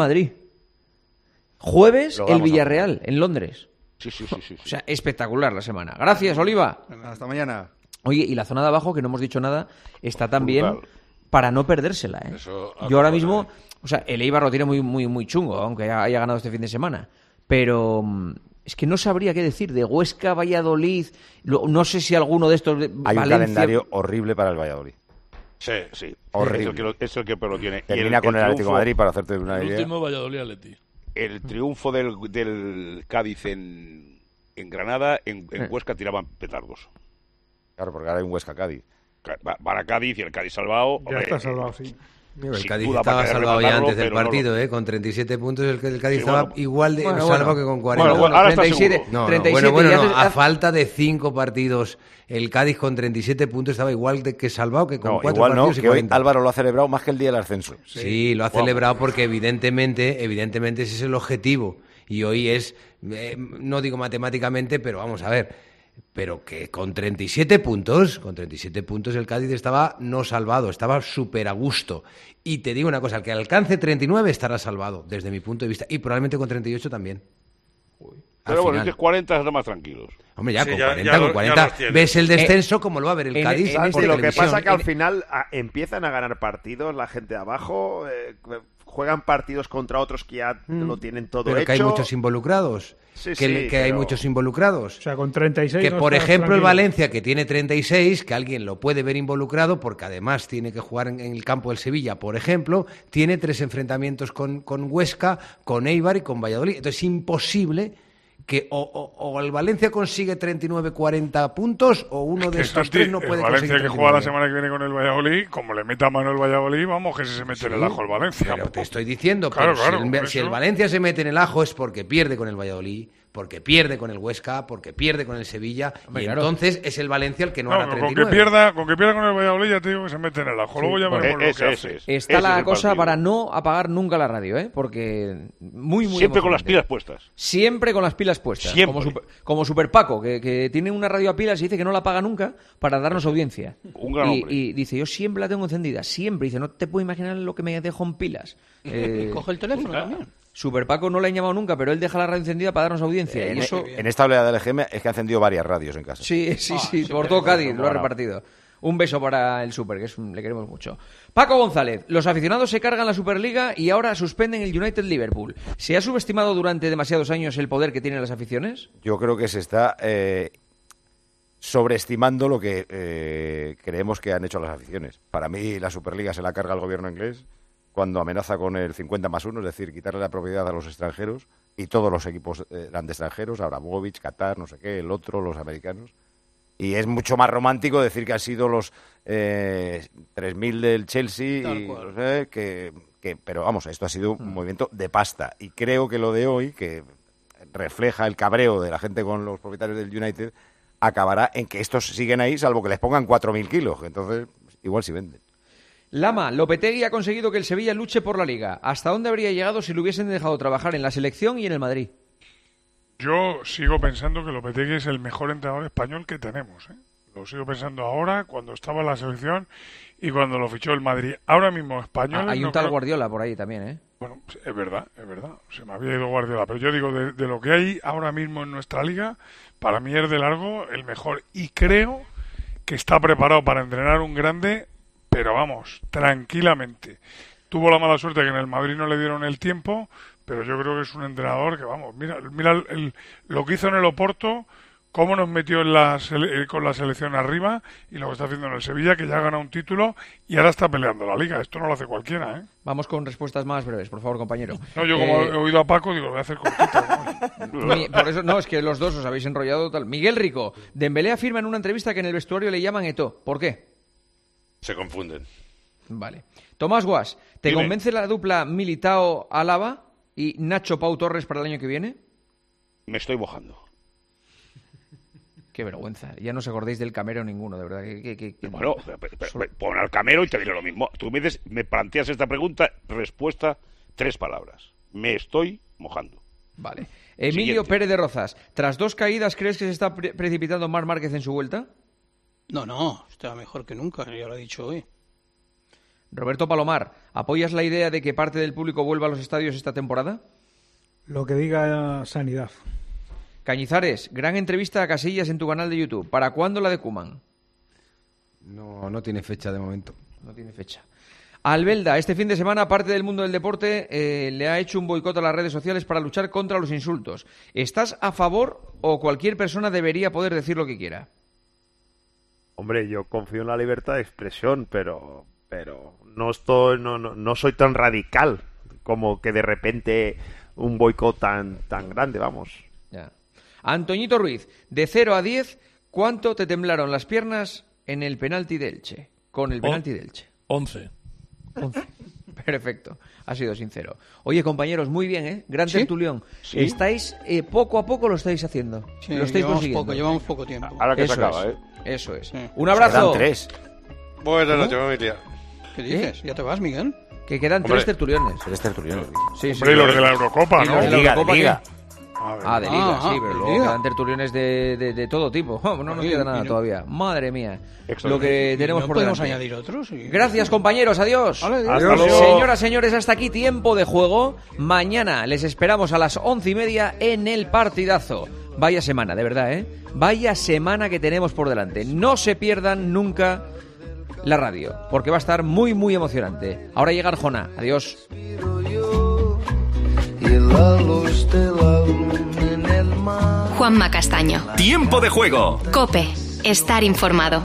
S3: Madrid. Jueves
S4: Lo
S3: el
S4: vamos a
S3: Villarreal, en Londres.
S6: Sí, sí, sí, sí, sí.
S3: O sea, espectacular la semana. Gracias, Oliva.
S18: Hasta mañana.
S3: Oye, y la zona de abajo, que no hemos dicho nada, está también
S6: Brutal.
S3: para no perdérsela, ¿eh?
S8: Eso
S3: Yo ahora
S8: acaba,
S3: mismo, o sea, el Eibar lo tiene muy, muy, muy chungo, aunque haya, haya ganado este fin de semana. Pero mm, es que no sabría qué decir de Huesca, Valladolid. lo- no sé si alguno de estos. De
S4: Hay un
S3: Valencia-
S4: calendario horrible para el Valladolid.
S6: Sí, sí.
S4: Horrible.
S6: Es el que lo, es el que pero lo tiene. Y
S4: Termina con el Atlético
S6: triunfo-
S4: de Madrid para hacerte una
S10: El
S4: idea.
S10: último Valladolid Atleti.
S6: El triunfo del, del Cádiz en, en Granada, en, en
S4: Eh.
S6: Huesca tiraban petardos.
S4: Claro, porque ahora hay un Huesca-Cádiz.
S6: Va- Van a Cádiz y el Cádiz salvado.
S12: Ya
S6: hombre,
S12: está salvado, sí.
S20: El
S6: sin
S20: Cádiz
S6: duda
S20: estaba
S6: para
S20: salvado ya
S6: rematarlo,
S20: antes del
S6: pero no lo-
S20: partido, ¿eh? Con treinta y siete puntos el, el Cádiz
S6: Sí,
S20: estaba
S6: bueno.
S20: igual de
S3: Bueno,
S20: salvo
S3: bueno.
S20: que con cuarenta.
S6: Bueno, bueno, ahora está
S3: treinta y siete,
S6: seguro.
S20: No, no,
S3: treinta y
S20: bueno,
S3: siete,
S20: bueno,
S3: ya
S20: no,
S3: se-
S20: a falta de cinco partidos, el Cádiz con treinta y siete puntos estaba igual de que salvado que con
S4: No,
S20: cuatro
S4: igual no,
S20: partidos y
S4: que hoy
S20: cuarenta.
S4: Álvaro lo ha celebrado más que el día del ascenso.
S20: Sí, lo ha
S4: Vamos.
S20: celebrado porque evidentemente, evidentemente ese es el objetivo. Y hoy es, eh, no digo matemáticamente, pero vamos a ver, pero que con treinta y siete puntos, con treinta y siete puntos el Cádiz estaba no salvado, estaba súper a gusto. Y te digo una cosa, el que alcance treinta y nueve estará salvado, desde mi punto de vista, y probablemente con treinta y ocho también. Al
S6: Pero bueno,
S20: final.
S6: dices cuarenta están más tranquilos.
S20: Hombre, ya
S8: Sí,
S20: con
S8: ya-
S20: cuarenta,
S8: ya
S20: con
S8: lo-
S20: cuarenta,
S8: ya los tienes.
S20: ves el
S3: Eh,
S20: descenso como lo va a ver el
S3: en-
S20: Cádiz.
S3: en
S9: Sí,
S20: por
S9: lo que
S20: televisión.
S9: pasa que al
S3: En-
S9: final a- empiezan a ganar partidos la gente de abajo, eh, juegan partidos contra otros que ya
S20: Mm.
S9: lo tienen todo
S20: Pero
S9: hecho.
S20: que hay muchos involucrados.
S9: Sí,
S20: que
S9: sí,
S20: le- que hay
S9: pero-
S20: muchos involucrados.
S12: O sea, con treinta y seis.
S20: Que
S12: no
S20: por
S12: estás
S20: ejemplo el
S12: tranquilo.
S20: Valencia, que tiene treinta y seis, que alguien lo puede ver involucrado porque además tiene que jugar en, en el campo del Sevilla, por ejemplo, tiene tres enfrentamientos con, con Huesca, con Eibar y con Valladolid. Entonces es imposible que o, o- o el Valencia consigue treinta y nueve cuarenta puntos o uno de
S5: Que
S20: estos
S5: Santi,
S20: tres no
S5: el
S20: puede
S5: Valencia
S20: conseguir
S5: que juega la
S20: treinta y nueve.
S5: semana que viene con el Valladolid, como le meta mano el Valladolid, vamos, que si se mete en el ajo el Valencia.
S20: Pero te estoy diciendo,
S5: Claro,
S20: pero
S5: claro,
S20: si, el,
S5: por
S20: si el
S5: eso.
S20: Valencia se mete en el ajo es porque pierde con el Valladolid, porque pierde con el Huesca, porque pierde con el Sevilla,
S3: Hombre,
S20: y
S3: claro.
S20: entonces es el Valencia el que no,
S5: No,
S20: hará
S5: con
S20: treinta y
S5: que
S20: nueve.
S5: pierda, con que pierda con el Valladolid ya te digo que se mete en el ajo. Luego ya
S3: bueno,
S5: veremos
S6: Eh,
S5: lo
S6: ese,
S5: que
S6: ese
S5: hace.
S6: es.
S3: Está
S6: Ese es
S3: la
S6: el
S3: cosa
S6: partido.
S3: para no apagar nunca la radio, ¿eh? Porque muy, muy
S6: Siempre con las
S3: emocionante.
S6: pilas puestas.
S3: Siempre con las pilas puestas.
S6: Siempre.
S3: Como super, como Super Paco, que, que tiene una radio a pilas y dice que no la apaga nunca para darnos audiencia.
S6: Un gran
S3: y,
S6: hombre.
S3: y dice, yo siempre la tengo encendida, siempre. Dice, no te puedo imaginar lo que me dejo en pilas. Eh,
S11: Coge el teléfono también.
S3: Super Paco no le han llamado nunca, pero él deja la radio encendida para darnos audiencia.
S4: En,
S3: y eso...
S4: en esta oleada del E G M es que ha encendido varias radios en casa.
S3: Sí, sí,
S11: Ah,
S3: sí,
S11: sí,
S3: por
S11: sí,
S3: todo
S11: sí,
S3: Cádiz
S4: sí,
S3: lo ha
S4: bueno.
S3: repartido. Un beso para el Super, que es un- le queremos mucho. Paco González, los aficionados se cargan la Superliga y ahora suspenden el United Liverpool. ¿Se ha subestimado durante demasiados años el poder que tienen las aficiones?
S4: Yo creo que se está eh, sobreestimando lo que eh, creemos que han hecho las aficiones. Para mí la Superliga se la carga el gobierno inglés cuando amenaza con el cincuenta más uno, es decir, quitarle la propiedad a los extranjeros, y todos los equipos eh, eran de extranjeros, Abramovich, Qatar, no sé qué, el otro, los americanos. Y es mucho más romántico decir que han sido los eh, tres mil del Chelsea,
S11: Tal
S4: y,
S11: cual.
S4: no sé, que, que, pero vamos, esto ha sido un movimiento de pasta. Y creo que lo de hoy, que refleja el cabreo de la gente con los propietarios del United, acabará en que estos siguen ahí, salvo que les pongan cuatro mil kilos. Entonces, igual si venden.
S3: Lama, Lopetegui ha conseguido que el Sevilla luche por la Liga. ¿Hasta dónde habría llegado si lo hubiesen dejado trabajar en la selección y en el Madrid?
S5: Yo sigo pensando que Lopetegui es el mejor entrenador español que tenemos. ¿eh? Lo sigo pensando ahora, cuando estaba en la selección y cuando lo fichó el Madrid. Ahora mismo español.
S3: Ah, hay un tal Guardiola por ahí también, ¿eh?
S5: Bueno, es verdad, es verdad. Se me había ido Guardiola. Pero yo digo, de, de lo que hay ahora mismo en nuestra liga, para mí es de largo el mejor. Y creo que está preparado para entrenar un grande, pero vamos, tranquilamente. Tuvo la mala suerte que en el Madrid no le dieron el tiempo, pero yo creo que es un entrenador que, vamos, mira, mira el- el- lo que hizo en el Oporto, cómo nos metió en la sele- eh, con la selección arriba, y lo que está haciendo en el Sevilla, que ya ha ganado un título y ahora está peleando la Liga. Esto no lo hace cualquiera, ¿eh?
S3: Vamos con respuestas más breves, por favor, compañero.
S5: No, yo como
S3: Eh,
S5: he oído a Paco, digo, lo voy a hacer cortito.
S3: Mi- por eso, no, es que los dos os habéis enrollado tal. Miguel Rico, Dembélé afirma en una entrevista que en el vestuario le llaman Eto'o. ¿Por qué?
S8: Se confunden.
S3: Vale. Tomás Guas, ¿te
S8: Dime.
S3: convence la dupla Militao-Álava y Nacho Pau Torres para el año que viene?
S6: Me estoy mojando.
S3: Qué vergüenza. Ya no os acordáis del Camero ninguno, de verdad. que- que- que- que-
S6: Bueno, pe- pe- pe- pon al Camero y te diré lo mismo. Tú me, dices- me planteas esta pregunta, respuesta, tres palabras. Me estoy mojando.
S3: Vale. Emilio
S6: Siguiente.
S3: Pérez de Rozas, tras dos caídas, ¿crees que se está pre- precipitando Marc Márquez en su vuelta?
S11: No, no, está mejor que nunca, ya lo he dicho hoy.
S3: Roberto Palomar, ¿apoyas la idea de que parte del público vuelva a los estadios esta temporada?
S12: Lo que diga Sanidad.
S3: Cañizares, gran entrevista a Casillas en tu canal de YouTube. ¿Para cuándo la de Koeman?
S20: No, no tiene fecha de momento.
S3: No tiene fecha. Albelda, este fin de semana, parte del mundo del deporte, eh, le ha hecho un boicot a las redes sociales para luchar contra los insultos. ¿Estás a favor o cualquier persona debería poder decir lo que quiera?
S9: Hombre, yo confío en la libertad de expresión, pero pero no estoy no, no, no soy tan radical como que de repente un boicot tan tan grande, vamos.
S3: Ya. Antoñito Ruiz, de cero a diez, ¿cuánto te temblaron las piernas en el penalti de Elche? Con el penalti de Elche.
S10: once.
S3: once. Perfecto, ha sido sincero. Oye, compañeros, muy bien, ¿eh? Gran
S11: ¿Sí?
S3: tertulión.
S11: Sí.
S3: Estáis, eh, poco a poco lo estáis haciendo.
S11: Sí,
S3: lo estáis
S11: llevamos
S3: consiguiendo.
S11: poco, llevamos poco tiempo.
S6: Ahora que
S3: Eso
S6: se acaba,
S3: es,
S6: ¿eh?
S3: Eso es.
S11: Sí.
S3: Un abrazo.
S4: Quedan tres.
S8: Buenas
S3: ¿Cómo?
S8: noches, familia.
S11: ¿Qué dices? ¿Ya te vas, Miguel?
S3: Que quedan
S8: Hombre.
S3: tres tertuliones.
S4: Tres tertuliones.
S3: Sí, sí.
S5: Hombre, y los de la Eurocopa,
S3: Y
S5: ¿no?
S3: los de la
S4: Liga,
S3: Eurocopa,
S4: Liga.
S3: ¿qué? Ah, de liga,
S11: Ah,
S3: sí, pero
S11: de
S3: luego
S11: liga.
S3: quedan tertuliones de, de, de todo tipo. Oh, no nos
S11: Oye,
S3: queda
S11: y
S3: nada
S11: no-
S3: todavía. Madre mía.
S6: Excelente.
S3: Lo que
S11: ¿Y
S3: tenemos
S11: no
S3: por
S11: podemos
S3: delante.
S11: añadir otros? Y-
S3: Gracias, compañeros. Adiós.
S11: Vale, adiós.
S9: Hasta luego.
S3: Señoras, señores, hasta aquí tiempo de juego. Mañana les esperamos a las once y media en el partidazo. Vaya semana, de verdad, ¿eh? Vaya semana que tenemos por delante. No se pierdan nunca la radio, porque va a estar muy, muy emocionante. Ahora llega Arjona. Adiós.
S1: Juanma Castaño.
S2: Tiempo de juego.
S1: Cope, estar informado.